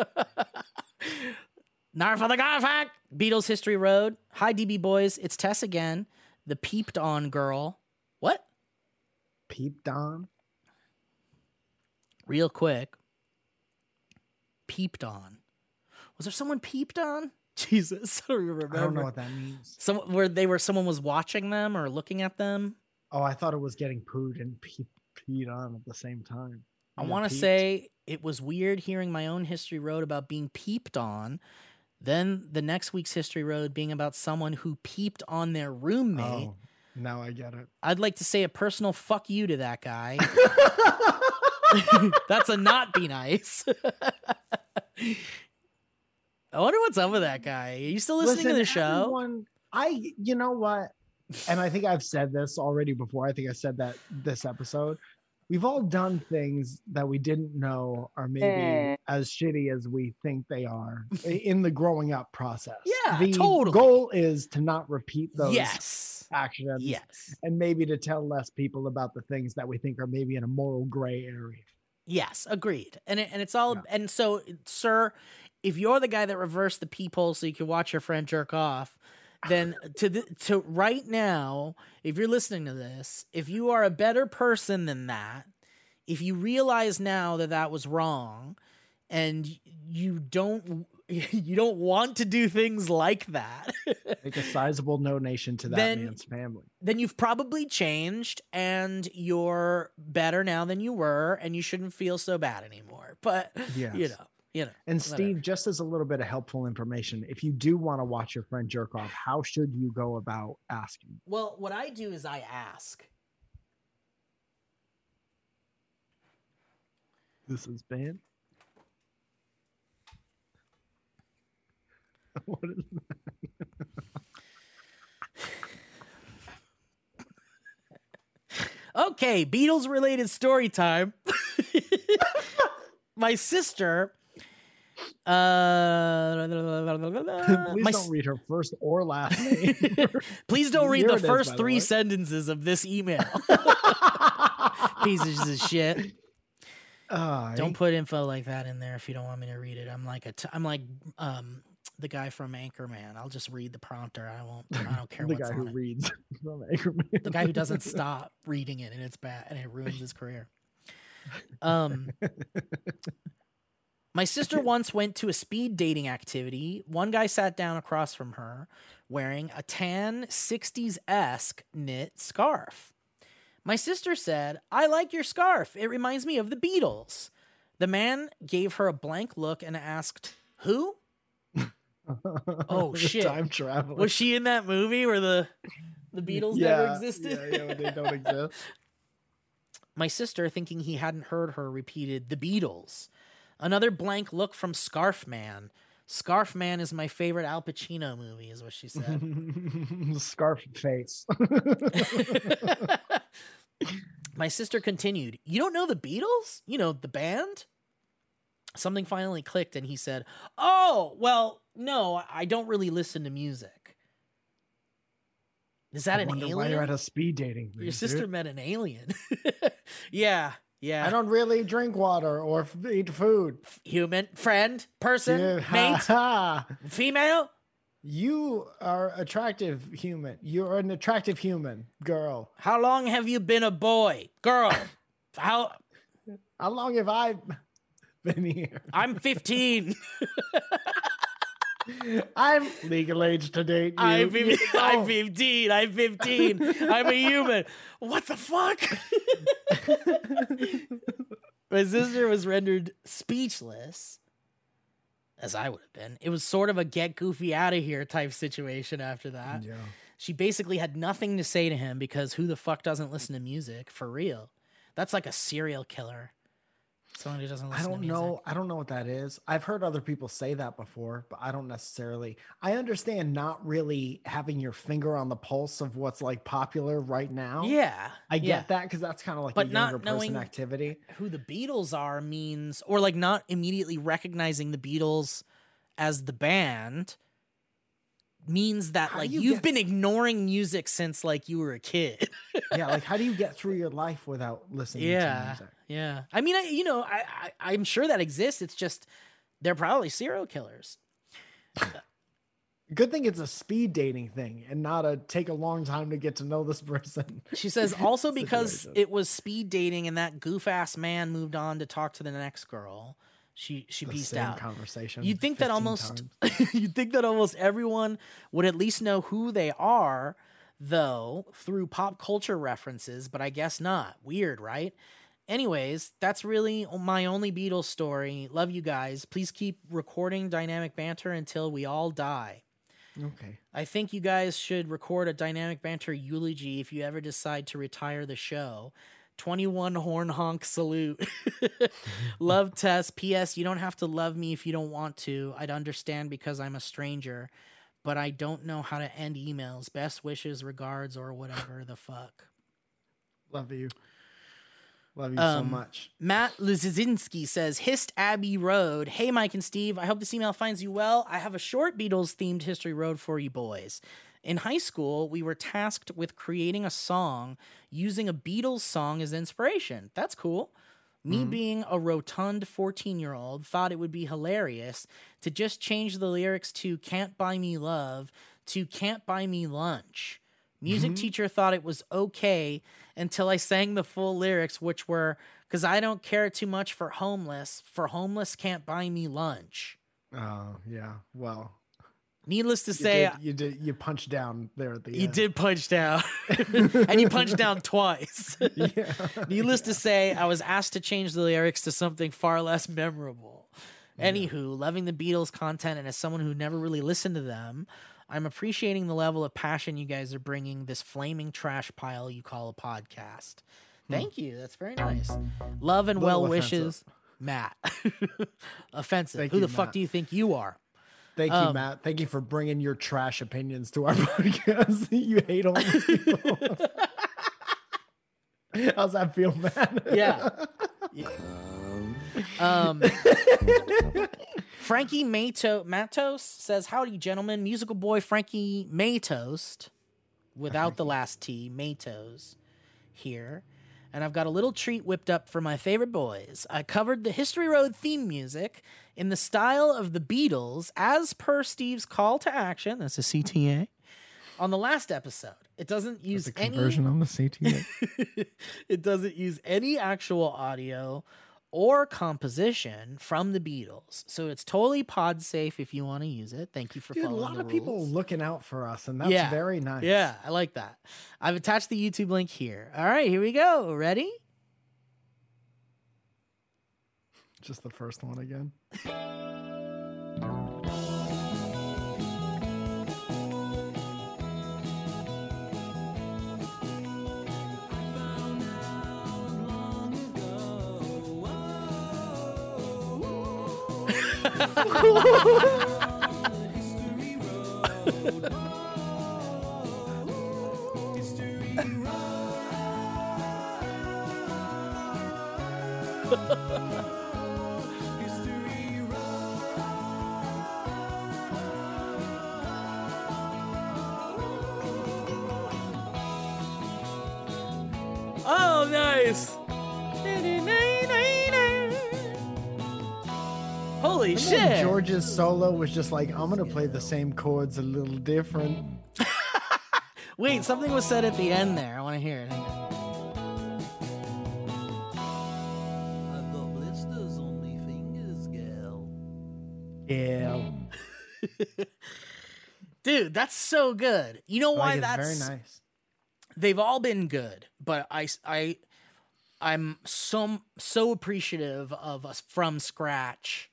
Nar for the Garfac. Beatles History Road. Hi, D B boys. It's Tess again. The peeped on girl. What? Peeped on? Real quick. Peeped on. Was there someone peeped on? Jesus. I don't remember. I don't know what that means. Some where they were someone was watching them or looking at them. Oh, I thought it was getting pooed and peed, peed on at the same time. I Yeah, want to peeped. say it was weird hearing my own History Road about being peeped on. Then the next week's History Road being about someone who peeped on their roommate. Oh, now I get it. I'd like to say a personal fuck you to that guy. That's a not be nice. I wonder what's up with that guy. Are you still listening Listen, to the show? everyone- I, you know what? And I think I've said this already before. I think I said that this episode. We've all done things that we didn't know are maybe as shitty as we think they are i- in the growing up process. Yeah, the totally. goal is to not repeat those Yes. actions. Yes. And maybe to tell less people about the things that we think are maybe in a moral gray area. Yes, agreed. And it, and it's all Yeah. and so, sir, if you're the guy that reversed the peephole so you can watch your friend jerk off, then to the, to right now, if you're listening to this, if you are a better person than that, if you realize now that that was wrong, and you don't you don't want to do things like that, Make a sizable donation to that Then- man's family. then you've probably changed and you're better now than you were, and you shouldn't feel so bad anymore. But Yes. you know, you know. And whatever. Steve, just as a little bit of helpful information, if you do want to watch your friend jerk off, how should you go about asking? Well, what I do is I ask. This is bad. What is Okay, Beatles related story time. My sister. Uh, Please my don't s- read her first or last name. please don't read Here the it is, first by the three way. sentences of this email. Pieces of shit. Uh, Don't put info like that in there if you don't want me to read it. I'm like a t- I'm like um the guy from Anchorman. I'll just read the prompter. I won't. I don't care the what's guy on who it. reads from Anchorman. The guy who doesn't stop reading it, and it's bad, and it ruins his career. Um, my sister once went to a speed dating activity. One guy sat down across from her, wearing a tan sixties-esque knit scarf. My sister said, "I like your scarf. It reminds me of the Beatles." The man gave her a blank look and asked, "Who?" Oh, The shit. Time traveler. Was she in that movie where the the Beatles never existed? Yeah, yeah, they don't exist. My sister, thinking he hadn't heard her, repeated, "The Beatles." Another blank look from Scarf Man. Scarf Man is my favorite Al Pacino movie, is what she said. Scarf face. My sister continued, "You don't know the Beatles? You know, the band?" Something finally clicked, and he said, "Oh, well, no, I don't really listen to music." Is that I an wonder alien? why you're at a speed dating. Your thing, sister dude. met an alien. Yeah, yeah. I don't really drink water or f- eat food. Human, friend, person, Yeah, ha, mate, ha. female. You are attractive human. You're an attractive human girl. How long have you been a boy? Girl. How How long have I been here? I'm fifteen. I'm legal age to date you. I'm, You fif- know. I'm fifteen. I'm fifteen. I'm a human. What the fuck? My sister was rendered speechless, as I would have been. It was sort of a get goofy out of here type situation after that. Yeah. She basically had nothing to say to him because who the fuck doesn't listen to music for real? That's like a serial killer. Someone who doesn't listen I don't to music. know. I don't know what that is. I've heard other people say that before, but I don't necessarily. I understand not really having your finger on the pulse of what's like popular right now. Yeah. I get yeah. that because that's kind of like But a not younger knowing- person activity. Who the Beatles are means, or like not immediately recognizing the Beatles as the band means that How do like you you've get- been ignoring music since like you were a kid. Yeah, like how do you get through your life without listening to yeah. music? Yeah. I mean, I, you know, I, I, I'm sure that exists. It's just, they're probably serial killers. Good thing it's a speed dating thing and not a take a long time to get to know this person. She says also because Situation. it was speed dating and that goof ass man moved on to talk to the next girl. She she The pieced same out. conversation. You'd think that fifteen almost times. you'd think that almost everyone would at least know who they are, though, through pop culture references, but I guess not. Weird, right? Anyways, that's really my only Beatles story. Love you guys. Please keep recording Dynamic Banter until we all die. Okay. I think you guys should record a Dynamic Banter eulogy if you ever decide to retire the show. twenty-one horn honk salute. Love Tess. P S. You don't have to love me if you don't want to. I'd understand because I'm a stranger, but I don't know how to end emails. Best wishes, regards, or whatever the fuck. Love you. Love you so Um, much. Matt Luzinski says, Hist Abbey Road. Hey, Mike and Steve. I hope this email finds you well. I have a short Beatles-themed history road for you boys. In high school, we were tasked with creating a song using a Beatles song as inspiration. That's cool. Me being a rotund fourteen-year-old thought it would be hilarious to just change the lyrics to Can't Buy Me Love to Can't Buy Me Lunch. Music teacher thought it was okay until I sang the full lyrics, which were, because I don't care too much for homeless, for homeless can't buy me lunch. Oh, yeah. Well, Needless to you say, did, you did you punched down there at the you end. did punch down. And you punched down twice. Yeah. Needless to say, I was asked to change the lyrics to something far less memorable. Anywho, loving the Beatles content, and as someone who never really listened to them, I'm appreciating the level of passion you guys are bringing this flaming trash pile you call a podcast. Thank you. That's very nice. Love and Little well offensive. wishes, Matt. Offensive. Thank Who you, the fuck Matt. do you think you are? Thank you, Um, Matt. Thank you for bringing your trash opinions to our podcast. You hate homeless people. How's that feel, Matt? Yeah. Um, Frankie Mato- Matos says, howdy, gentlemen. Musical boy Frankie Matos, without the last T, Matos, here. And I've got a little treat whipped up for my favorite boys. I covered the History Road theme music in the style of the Beatles, as per Steve's call to action. That's a C T A. On the last episode. It doesn't use The any... conversion on the C T A. It doesn't use any actual audio or composition from the Beatles. So it's totally pod safe if you want to use it. Thank you for Dude, a following lot the of people rules. looking out for us, and that's Yeah. very nice. Yeah, I like that. I've attached the YouTube link here. All right, here we go. Ready? Just the first one again. Oh, nice. Holy And then shit. George's solo was just like, I'm gonna play the same chords a little different. Wait, something was said at the end there. I want to hear it. Hang on. I've got blisters on me fingers, girl. Yeah. Dude, that's so good. You know I why think it's that's very nice. They've all been good, but I I I'm so so appreciative of us from scratch.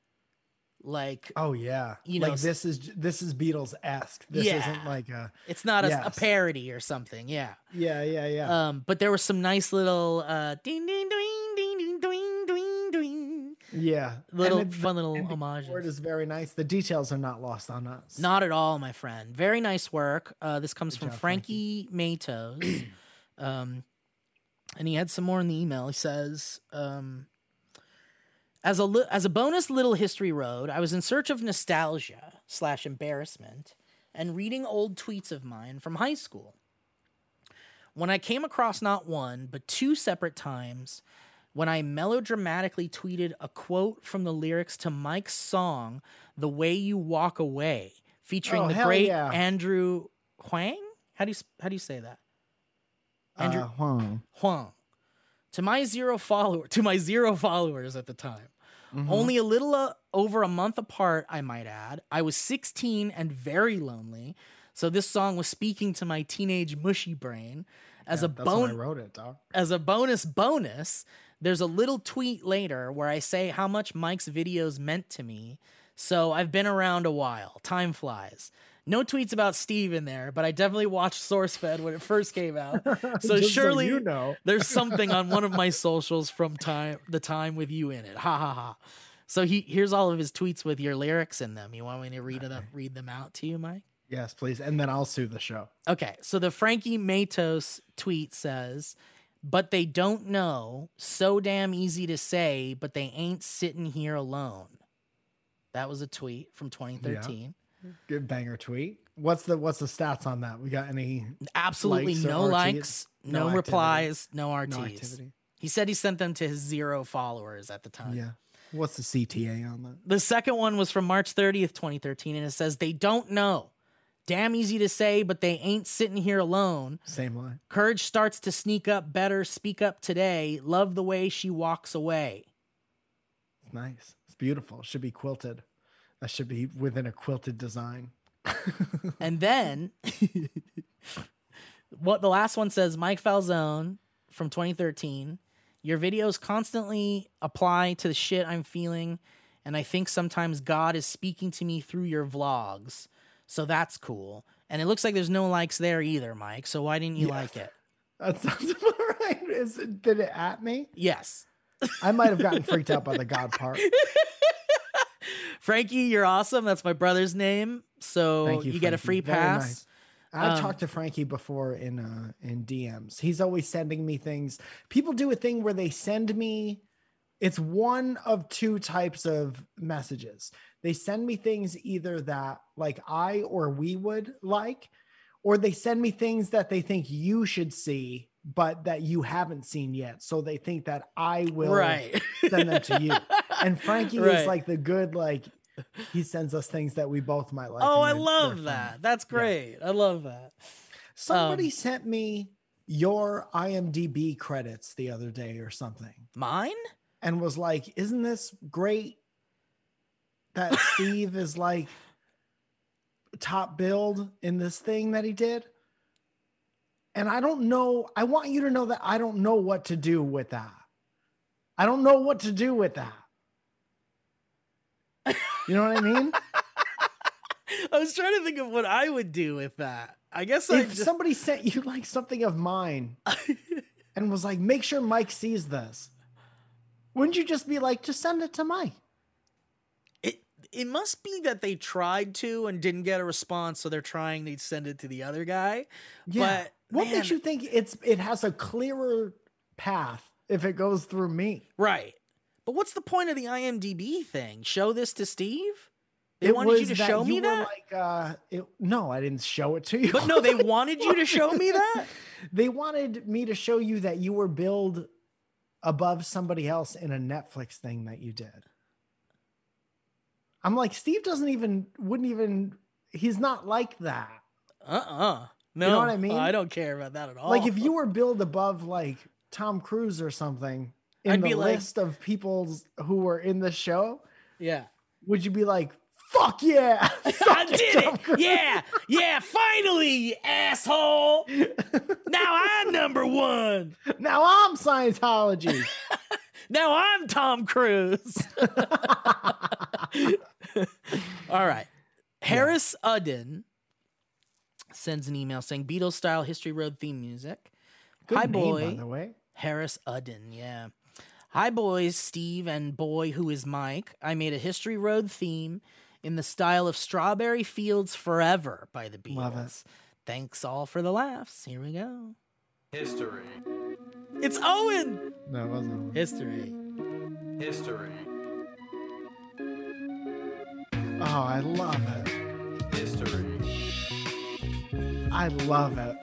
Like, Oh yeah, You like know, this is this is Beatles-esque. This Yeah. isn't like a it's not a, a Yes. parody or something. Yeah. yeah, yeah, yeah. Um, but there were some nice little uh, ding ding ding ding ding ding ding ding, yeah, little And it- fun little and the homages. word is very nice. The details are not lost on us. Not at all, my friend. Very nice work. Uh, this comes Good from job, Frankie Matos. um, and he had some more in the email. He says, um, as a li- as a bonus little history road, I was in search of nostalgia slash embarrassment and reading old tweets of mine from high school. When I came across not one, but two separate times when I melodramatically tweeted a quote from the lyrics to Mike's song, The Way You Walk Away, featuring Oh, the hell great yeah. Andrew Huang? How do you, s- how do you say that? Andrew Uh, Huang. Huang. To my zero follower, to my zero followers at the time. Mhm. Only a little uh, over a month apart, I might add. I was sixteen and very lonely, so this song was speaking to my teenage mushy brain. As Yeah, a that's when I bone, wrote it, dog. as a bonus bonus, there's a little tweet later where I say how much Mike's videos meant to me. So I've been around a while. Time flies. No tweets about Steve in there, but I definitely watched SourceFed when it first came out. So Just surely you know. there's something on one of my socials from time the time with you in it. Ha ha ha. So he here's all of his tweets with your lyrics in them. You want me to read it up, read them out to you, Mike? Yes, please, and then I'll sue the show. Okay, so the Frankie Matos tweet says, but they don't know, so damn easy to say, but they ain't sitting here alone. That was a tweet from twenty thirteen. Good banger tweet. What's the what's the stats on that? We got any Absolutely likes or no R Ts? likes, no, No activity. replies, no R Ts. no activity? He said he sent them to his zero followers at the time. Yeah. What's the C T A on that? The second one was from March thirtieth, twenty thirteen, and it says, they don't know. Damn easy to say, but they ain't sitting here alone. Same line. Courage starts to sneak up better, speak up today. Love the way she walks away. It's nice. It's beautiful. It should be quilted. That should be within a quilted design. And then what the last one says, Mike Falzone from twenty thirteen. Your videos constantly apply to the shit I'm feeling, and I think sometimes God is speaking to me through your vlogs. So that's cool. And it looks like there's no likes there either, Mike. So why didn't you Yes. like it? That sounds about right. Is it, did it at me? Yes. I might have gotten freaked out by the God part. Frankie, you're awesome. That's my brother's name. So Thank you, you, get a Frankie. free Very pass. nice. I've Um, talked to Frankie before in uh in D Ms. He's always sending me things. People do a thing where they send me, it's one of two types of messages. They send me things either that like I or we would like, or they send me things that they think you should see, but that you haven't seen yet. So they think that I will Right. send them to you. And Frankie Right. is like the good, like he sends us things that we both might like. Oh, and I they're- love they're fun. that. That's great. I love that. Somebody Um, sent me your I M D B credits the other day or something Mine? and was like, isn't this great that Steve is like top build in this thing that he did? And I don't know. I want you to know that I don't know what to do with that. I don't know what to do with that. You know what I mean? I was trying to think of what I would do with that. I guess I If just, somebody sent you like something of mine and was like, make sure Mike sees this, wouldn't you just be like, just send it to Mike? it it must be that they tried to and didn't get a response, so they're trying to send it to the other guy. Yeah. But What man, makes you think it's it has a clearer path if it goes through me? right? But what's the point of the I M D B thing? Show this to Steve? They It wanted you was to that show me you were that? Like, uh, it, no, I didn't show it to you. But no, they wanted you to show me that? They wanted me to show you that you were billed above somebody else in a Netflix thing that you did. I'm like, Steve doesn't even, wouldn't even, he's not like that. Uh-uh. No, You know what I mean? I don't care about that at all. Like if you were billed above like Tom Cruise or something in I'd the be like- list of people who were in the show, Yeah. would you be like, fuck yeah. I Suck did Tom it. Cruise. Yeah. Yeah, finally, you asshole. Now I'm number one. Now I'm Scientology. Now I'm Tom Cruise. All right. Harris Udden sends an email saying Beatles style History Road theme music. Good Hi, name, boy. by the way. Harris Udden, yeah. Hi, boys, Steve and boy who is Mike. I made a History Road theme in the style of Strawberry Fields Forever by the Beatles. Love it. Thanks all for the laughs. Here we go. History. It's Owen. No, it wasn't. History. History. Oh, I love it. History. I love it.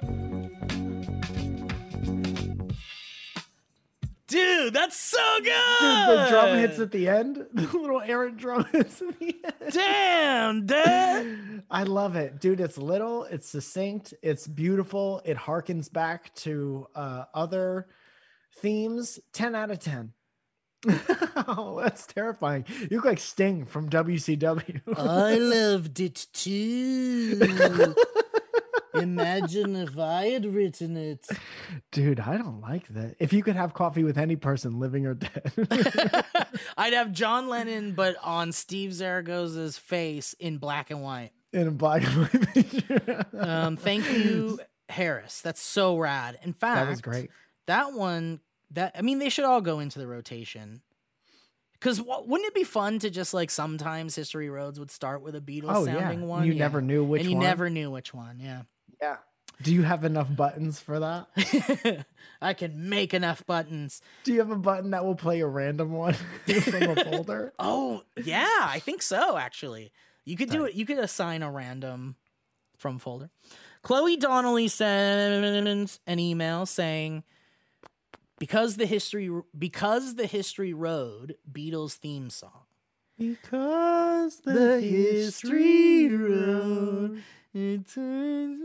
Dude, that's so good. Dude, the drum hits at the end. The little errant drum hits at the end. Damn, dude. I love it. Dude, it's little, it's succinct, it's beautiful. It harkens back to uh, other themes. ten out of ten. Oh, that's terrifying. You look like Sting from W C W. I loved it too. Imagine if I had written it. Dude, I don't like that. If you could have coffee with any person, living or dead. I'd have John Lennon, but on Steve Zaragoza's face in black and white. In a black and white picture. Um, thank you, Harris. That's so rad. In fact, That was great. That one, that I mean, they should all go into the rotation. Because w- wouldn't it be fun to just like sometimes History Roads would start with a Beatles Oh, sounding yeah. one? You Yeah. never knew which and you one. never knew which one. Yeah. Yeah. Do you have enough buttons for that? I can make enough buttons. Do you have a button that will play a random one from a folder? Oh, yeah, I think so, actually. You could do it. You could assign a random from folder. Chloe Donnelly sends an email saying, because the history because the history road Beatles theme song. Because the, The history history road. It turns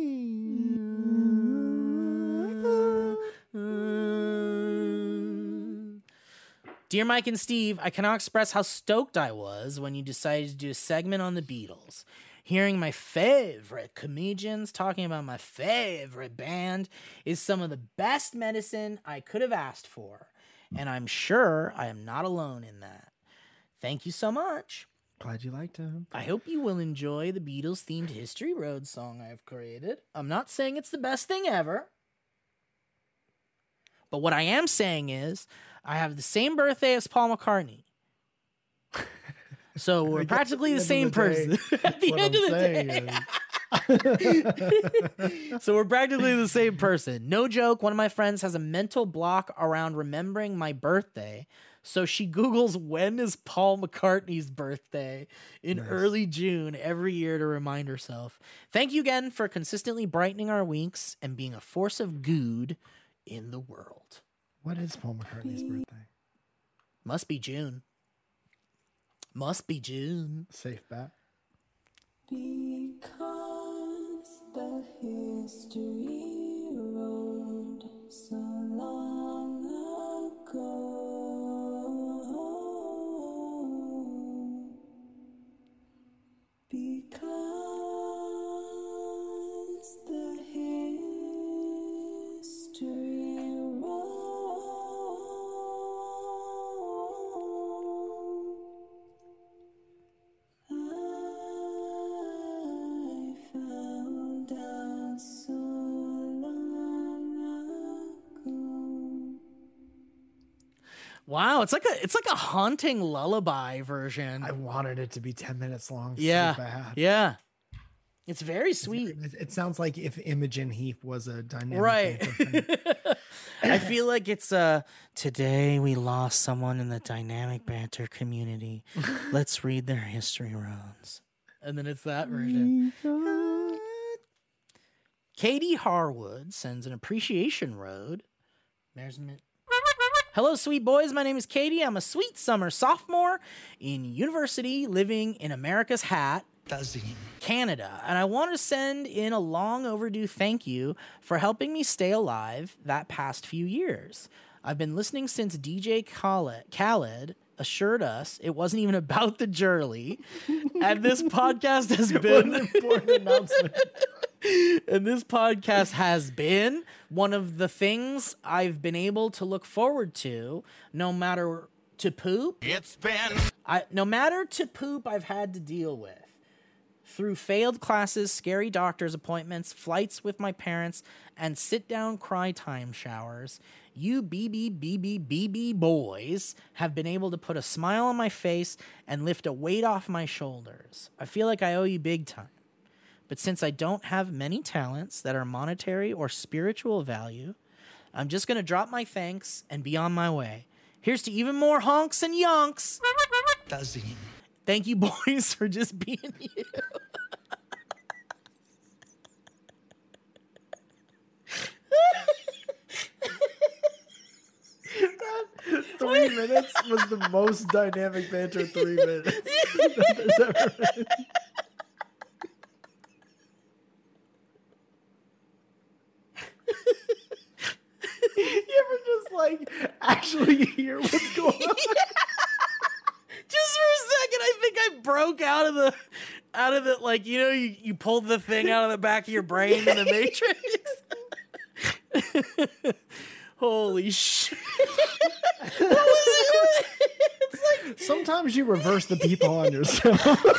me. Dear Mike and Steve, I cannot express how stoked I was when you decided to do a segment on the Beatles. Hearing my favorite comedians talking about my favorite band is some of the best medicine I could have asked for. And I'm sure I am not alone in that. Thank you so much. Glad you liked him. I hope you will enjoy the Beatles-themed History Road song I have created. I'm not saying it's the best thing ever. But what I am saying is, I have the same birthday as Paul McCartney. So we're I guess practically at the the same end of the person. day, At the what end I'm of the saying day. So we're practically the same person. No joke, one of my friends has a mental block around remembering my birthday. So she Googles when is Paul McCartney's birthday in Nice. early June every year to remind herself. Thank you again for consistently brightening our weeks and being a force of good in the world. What is Paul McCartney's birthday? Must be June. Must be June. Safe bet. Because the history road so long ago. Because the history road I found out so long ago. Wow, it's like a it's like a haunting lullaby version. I wanted it to be ten minutes long. yeah. So bad. Yeah. It's very sweet. It, it sounds like if Imogen Heap was a dynamic. Right. banter fan. I feel like it's uh today we lost someone in the dynamic banter community. Let's read their history roads. And then it's that version. Katie Harwood sends an appreciation road. There's mi- Hello, sweet boys. My name is Katie. I'm a sweet summer sophomore in university living in America's Hat, Canada. And I want to send in a long overdue thank you for helping me stay alive that past few years. I've been listening since D J Khaled, Khaled assured us it wasn't even about the Jurley, and this podcast has been What an important announcement. and this podcast has been one of the things I've been able to look forward to, no matter to poop. It's been I no matter to poop I've had to deal with. Through failed classes, scary doctor's appointments, flights with my parents, and sit-down cry time showers, you B B B B B B boys have been able to put a smile on my face and lift a weight off my shoulders. I feel like I owe you big time. But since I don't have many talents that are monetary or spiritual value, I'm just going to drop my thanks and be on my way. Here's to even more honks and yonks. buzzing. Thank you, boys, for just being you. Three minutes was the most dynamic banter three minutes that there's ever been. You ever just like actually hear what's going on? Just for a second, I think I broke out of the, out of the, like, you know, you, you pulled the thing out of the back of your brain in the Matrix. Holy shit. What was it? It's like, Sometimes you reverse the people on yourself.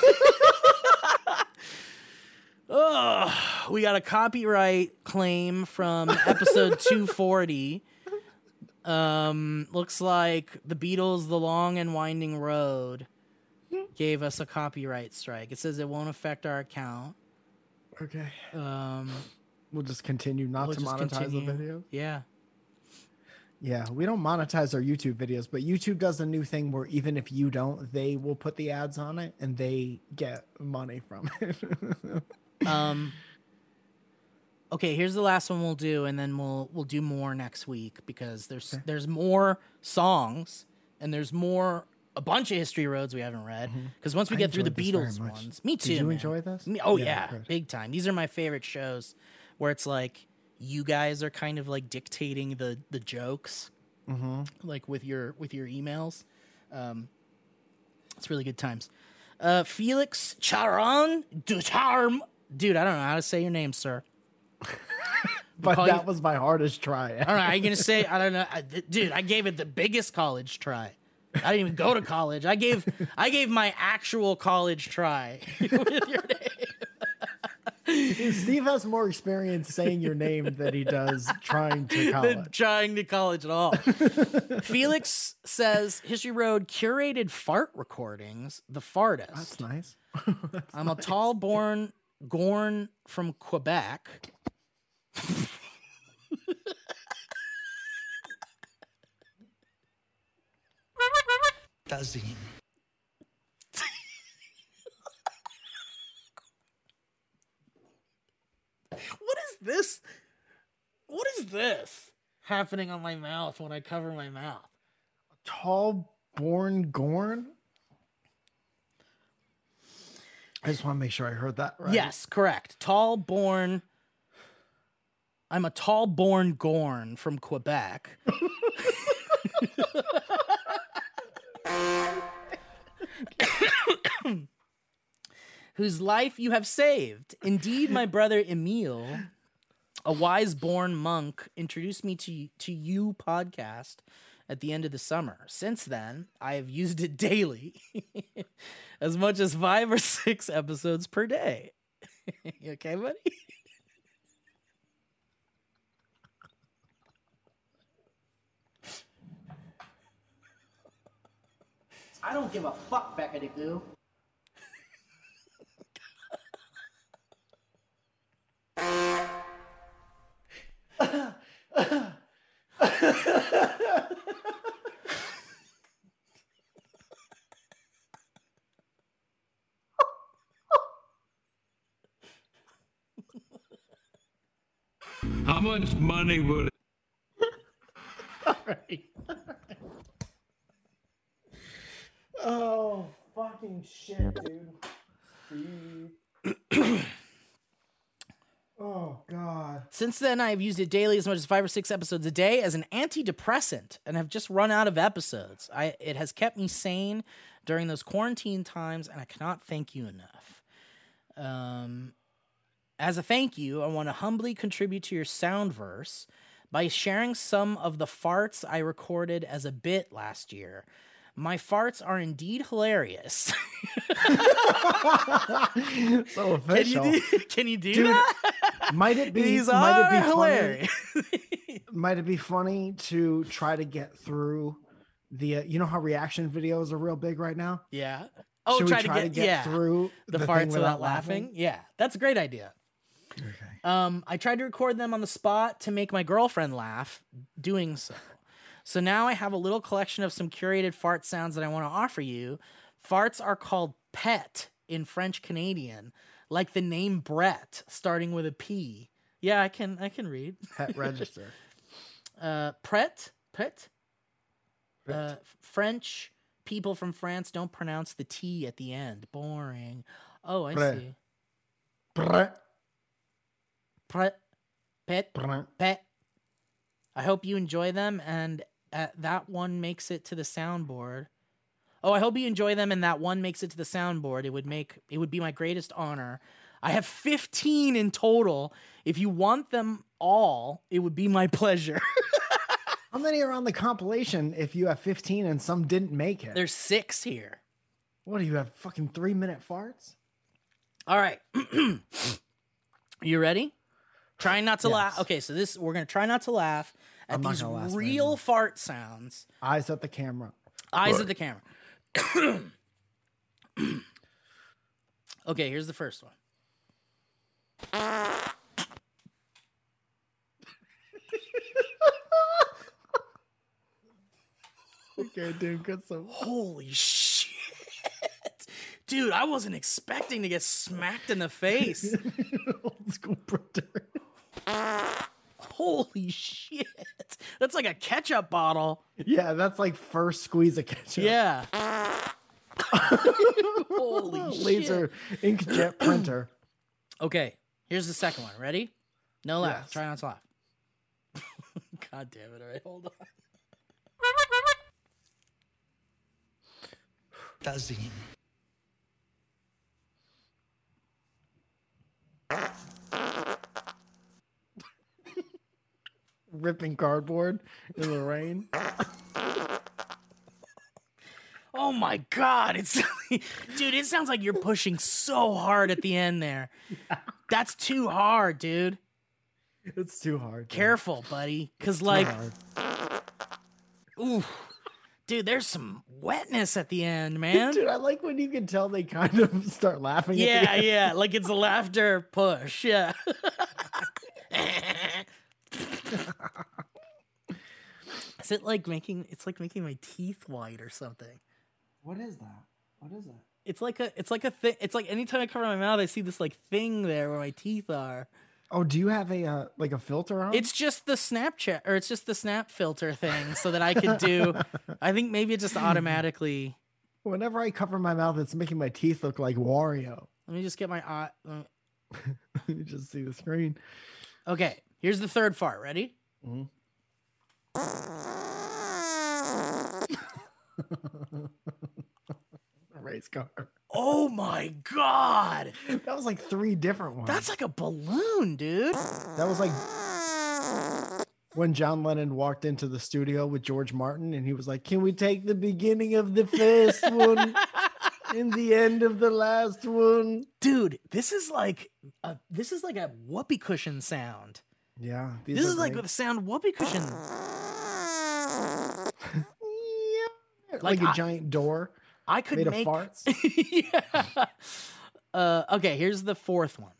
oh, we got a copyright claim from episode two forty. Um, looks like the Beatles' The Long and Winding Road gave us a copyright strike. It says it won't affect our account. Okay. Um, We'll just continue not we'll to just monetize continue. the video. Yeah. Yeah, we don't monetize our YouTube videos, but YouTube does a new thing where even if you don't, they will put the ads on it and they get money from it. Um. Okay, here's the last one we'll do, and then we'll we'll do more next week because there's Okay. there's more songs and there's more a bunch of history roads we haven't read because once we I get through the enjoyed this Beatles very much. ones, me too. Did you man. enjoy this? Me, oh Yeah, yeah, good. big time. These are my favorite shows where it's like you guys are kind of like dictating the the jokes, Mm-hmm. like with your with your emails. Um, it's really good times. Uh, Felix Charon Dutarm, dude, I don't know how to say your name, sir. But call that you- was my hardest try. All right, are you gonna say? I don't know, I, dude. I gave it the biggest college try. I didn't even go to college. I gave I gave my actual college try with your name. Steve has more experience saying your name than he does trying to Than college. trying to college at all. Felix says History Road curated fart recordings. The fartest. That's nice. I'm a tall born Gorn from Quebec. Buzzing. What is this? What is this happening on my mouth when I cover my mouth? Tall born Gorn? I just want to make sure I heard that right. Yes, correct. Tall born. I'm a tall born Gorn from Quebec. Whose life you have saved. Indeed, my brother Emile, a wise born monk, introduced me to, to you podcast at the end of the summer. Since then, I have used it daily, as much as five or six episodes per day. You okay, buddy? I don't give a fuck, Becca de Goo. How much money would it? Right. Oh, fucking shit, dude. Oh, God. God. Since then, I've used it daily as much as five or six episodes a day as an antidepressant and have just run out of episodes. I It has kept me sane during those quarantine times, and I cannot thank you enough. Um, as a thank you, I want to humbly contribute to your Soundverse by sharing some of the farts I recorded as a bit last year. My farts are indeed hilarious. So official. Can you do, can you do Dude, that? Might it be? These might are it be hilarious. funny? Might it be funny to try to get through the? Uh, you know how reaction videos are real big right now. Yeah. Oh, Should we try, try to get, to get yeah, through the, the farts thing without, without laughing? laughing? Yeah, that's a great idea. Okay. Um, I tried to record them on the spot to make my girlfriend laugh doing so. So now I have a little collection of some curated fart sounds that I want to offer you. Farts are called pet in French Canadian, like the name Brett, starting with a P. Yeah, I can I can read. Pet register. Uh, Pret, pet. Uh, French people from France don't pronounce the T at the end. Boring. Oh, I Pret. see. Brr, Pret, pet, brr. pet. I hope you enjoy them, and uh, that one makes it to the soundboard. Oh, I hope you enjoy them, and that one makes it to the soundboard. It would make it would be my greatest honor. I have fifteen in total. If you want them all, it would be my pleasure. How many are on the compilation? If you have fifteen and some didn't make it, There's six here. what do you have? Fucking three minute farts? All right. You ready? Trying not to Yes. laugh. Okay, so this we're gonna try not to laugh at I'm not these gonna laugh very real much. fart sounds. Eyes at the camera. Eyes at the camera. Okay, here's the first one. Okay, dude, good so. Holy shit. Dude, I wasn't expecting to get smacked in the face. Old school printer. Holy shit. That's like a ketchup bottle. Yeah, that's like first squeeze of ketchup. Yeah. Holy Laser inkjet printer. Okay, here's the second one. Ready? No laugh. Yes. Try not to laugh. God damn it. All right, hold on. Buzzing. Ripping cardboard in the rain. Oh my god, it's dude, it sounds like you're pushing so hard at the end there. That's too hard, dude. It's too hard. dude. Careful, buddy, cuz Too like hard. ooh. Dude, there's some wetness at the end, man. Dude, I like when you can tell they kind of start laughing. at the Yeah, end. yeah, like it's a laughter push. Yeah. Is it like making it's like making my teeth white or something? What is that? What is that? It's like a it's like a thing. It's like anytime I cover my mouth, I see this like thing there where my teeth are. Oh, do you have a uh, like a filter on? It's just the Snapchat or it's just the snap filter thing so that I could do I think maybe it just automatically Whenever I cover my mouth, it's making my teeth look like Wario. let me just get my eye. uh, You just see the screen. Okay, here's the third fart. Ready? Mhm. Race car. Oh my god. That was like three different ones. That's like a balloon, dude. That was like when John Lennon walked into the studio with George Martin and he was like, "Can we take the beginning of the first one and the end of the last one?" Dude, this is like a this is like a whoopee cushion sound. Yeah. these This are is like great. the sound whoopee cushion. Yeah. Like Like, a I- giant door I could made make of farts. yeah. Uh, okay, here's the fourth one.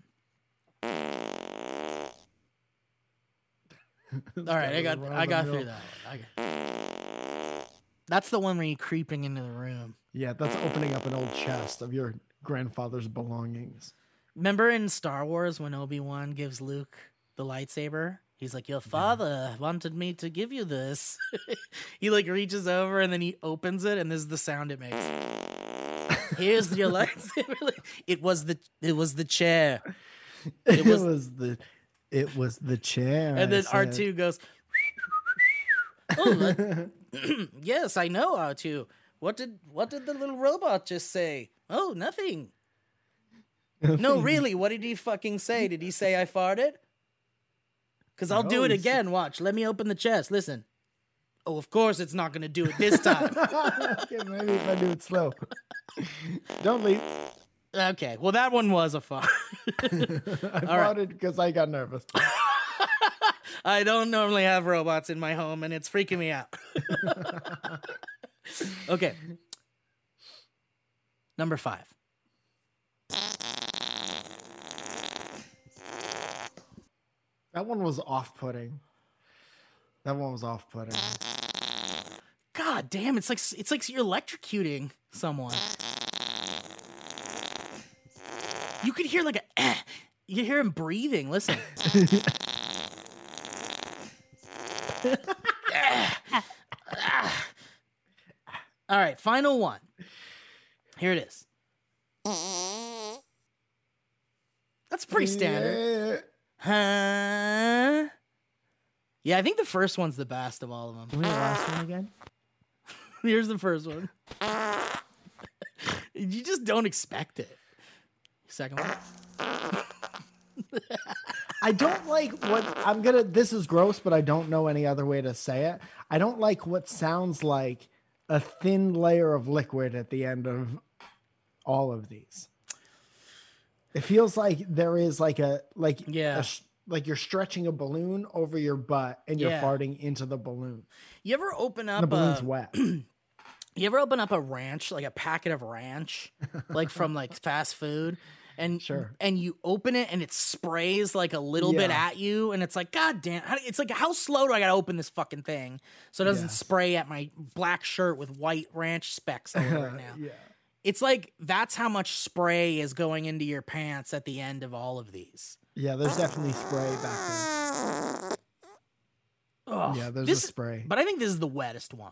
All right, I got I got through that one. I got... That's the one where you're creeping into the room. Yeah, that's opening up an old chest of your grandfather's belongings. Remember in Star Wars when Obi-Wan gives Luke the lightsaber? He's like, "Your father wanted me to give you this." He like reaches over and then he opens it and this is the sound it makes. Here's your lightsaber. It was the it was the chair. It It was, was- the It was the chair. And I then said. R two goes, oh, that- yes, I know R two. What did what did the little robot just say? Oh, nothing. No, really, what did he fucking say? Did he say I farted? Because I'll do No, it he said- again. Watch. Let me open the chest. Listen. Oh, of course it's not going to do it this time. Okay, maybe if I do it slow. Don't leave. Okay, well, that one was a fart. I farted because I got nervous. I don't normally have robots in my home, and it's freaking me out. Okay. Number five. That one was off-putting. That one was off-putting. God damn, it's like it's like you're electrocuting someone. You could hear like a eh. You hear him breathing. Listen. All right, final one. Here it is. That's pretty standard. Huh? Yeah, I think the first one's the best of all of them. Can we have the last one again? Here's the first one. You just don't expect it. Second one. I don't like what I'm gonna. This is gross, but I don't know any other way to say it. I don't like what sounds like a thin layer of liquid at the end of all of these. It feels like there is like a like Yeah. a sh- like you're stretching a balloon over your butt and you're Yeah. farting into the balloon. You ever open And up the balloon's a, wet. You ever open up a ranch, like a packet of ranch, like from like fast food, and Sure. and you open it and it sprays like a little bit Yeah. at you, and it's like, God damn! How, it's like, how slow do I gotta open this fucking thing so it doesn't Yes. spray at my black shirt with white ranch specks all over it now? Yeah. It's like that's how much spray is going into your pants at the end of all of these. Yeah, there's definitely spray back there. Ugh, Yeah, there's this, a spray. But I think this is the wettest one.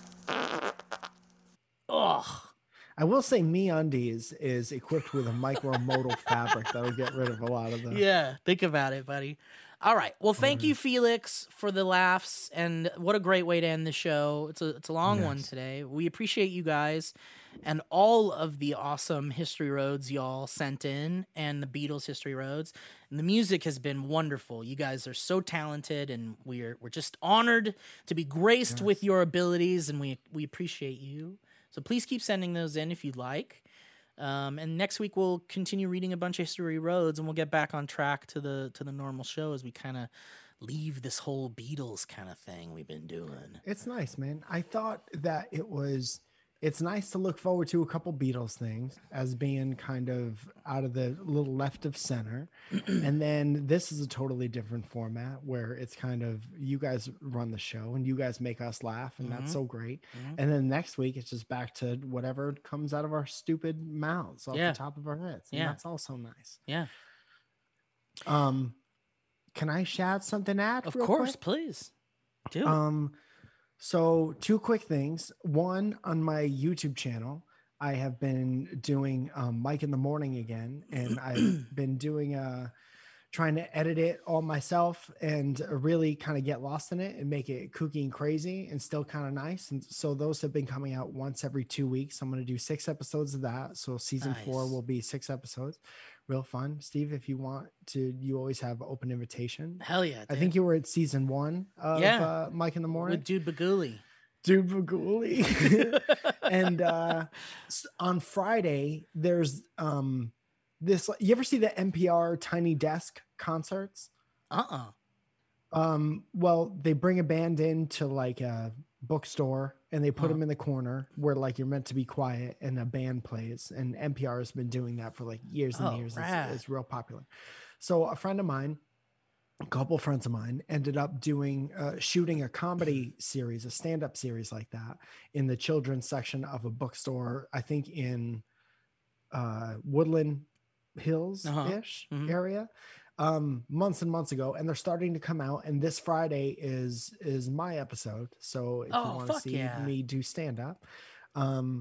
Ugh. I will say MeUndies is equipped with a micromodal fabric that'll get rid of a lot of the Yeah, think about it, buddy. All right. Well, thank you, Felix, for the laughs, and what a great way to end the show. It's a it's a long one Yes. today. We appreciate you guys and all of the awesome history roads y'all sent in, and the Beatles history roads. And the music has been wonderful. You guys are so talented, and we're we're just honored to be graced with your abilities, and we we appreciate you. So please keep sending those in if you'd like. Um, and next week we'll continue reading a bunch of history roads, and we'll get back on track to the to the normal show as we kind of leave this whole Beatles kind of thing we've been doing. It's nice, man. I thought that it was it's nice to look forward to a couple Beatles things as being kind of out of the little left of center. And then this is a totally different format where it's kind of you guys run the show and you guys make us laugh, and that's Mhm. so great. Mhm. And then next week it's just back to whatever comes out of our stupid mouths off Yeah. the top of our heads. And Yeah. that's also nice. Yeah, Um can I shout something out? of real course, quick? please do. Um, so two quick things. One, on my YouTube channel, I have been doing um, Mike in the Morning again, and I've been doing uh trying to edit it all myself and really kind of get lost in it and make it kooky and crazy and still kind of nice. And so those have been coming out once every two weeks. I'm going to do six episodes of that. So season four Nice. will be six episodes. Real fun. Steve, if you want to, you always have open invitation. Hell yeah! I dude. think you were at season one of Yeah. uh, Mike in the Morning. with Dude Baguli. Dude Baguli. And uh, s- on Friday, there's um this. You ever see the N P R Tiny Desk concerts? Uh uh Um, well, they bring a band into like a bookstore and they put Uh-huh. them in the corner where like you're meant to be quiet and a band plays. And N P R has been doing that for like years and Oh, years. rad. It's, it's real popular. So a friend of mine, a couple friends of mine ended up doing uh, shooting a comedy series, a stand-up series like that in the children's section of a bookstore, I think in uh, Woodland Hills ish Uh-huh. Mhm. area, um, months and months ago. And they're starting to come out. And this Friday is is my episode. So if Oh, you want to fuck see yeah. me do stand-up, um,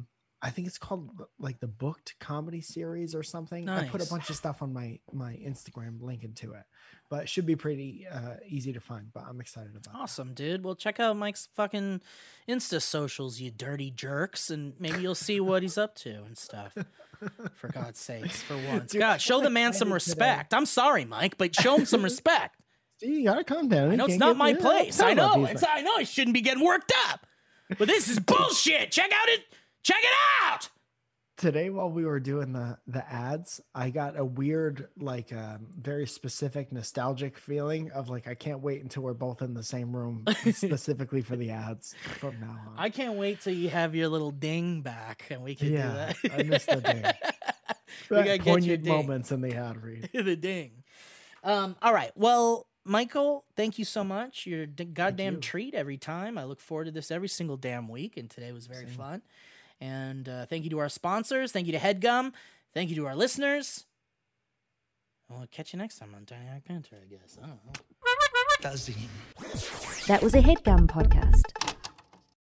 I think it's called like the Booked comedy series or something. I put a Nice. bunch of stuff on my my Instagram linking to it, but it should be pretty uh, easy to find. But I'm excited about it. Awesome, dude. Well, check out Mike's fucking Insta socials, you dirty jerks, and maybe you'll see what he's up to and stuff. For God's sakes, for once. Dude, God, show the man excited some today. respect. I'm sorry, Mike, but show him some respect. See, you gotta calm down. I know You it's can't not get- my yeah, place. tell I about know. these It's, I know I shouldn't be getting worked up. But this is bullshit. Check out it. Check it out. Today while we were doing the the ads, I got a weird, like um very specific nostalgic feeling of like I can't wait until we're both in the same room specifically for the ads from now on. I can't wait till you have your little ding back and we can yeah, do that. I missed the ding. We gotta get your Poignant ding. moments in the ad read. The ding. Um, all right. Well, Michael, thank you so much. You're a d- goddamn you. treat every time. I look forward to this every single damn week, and today was very Same. fun. And uh, thank you to our sponsors. Thank you to HeadGum. Thank you to our listeners. I'll catch you next time on Tiny Hawk Banter, I guess. I don't know. That was a HeadGum podcast.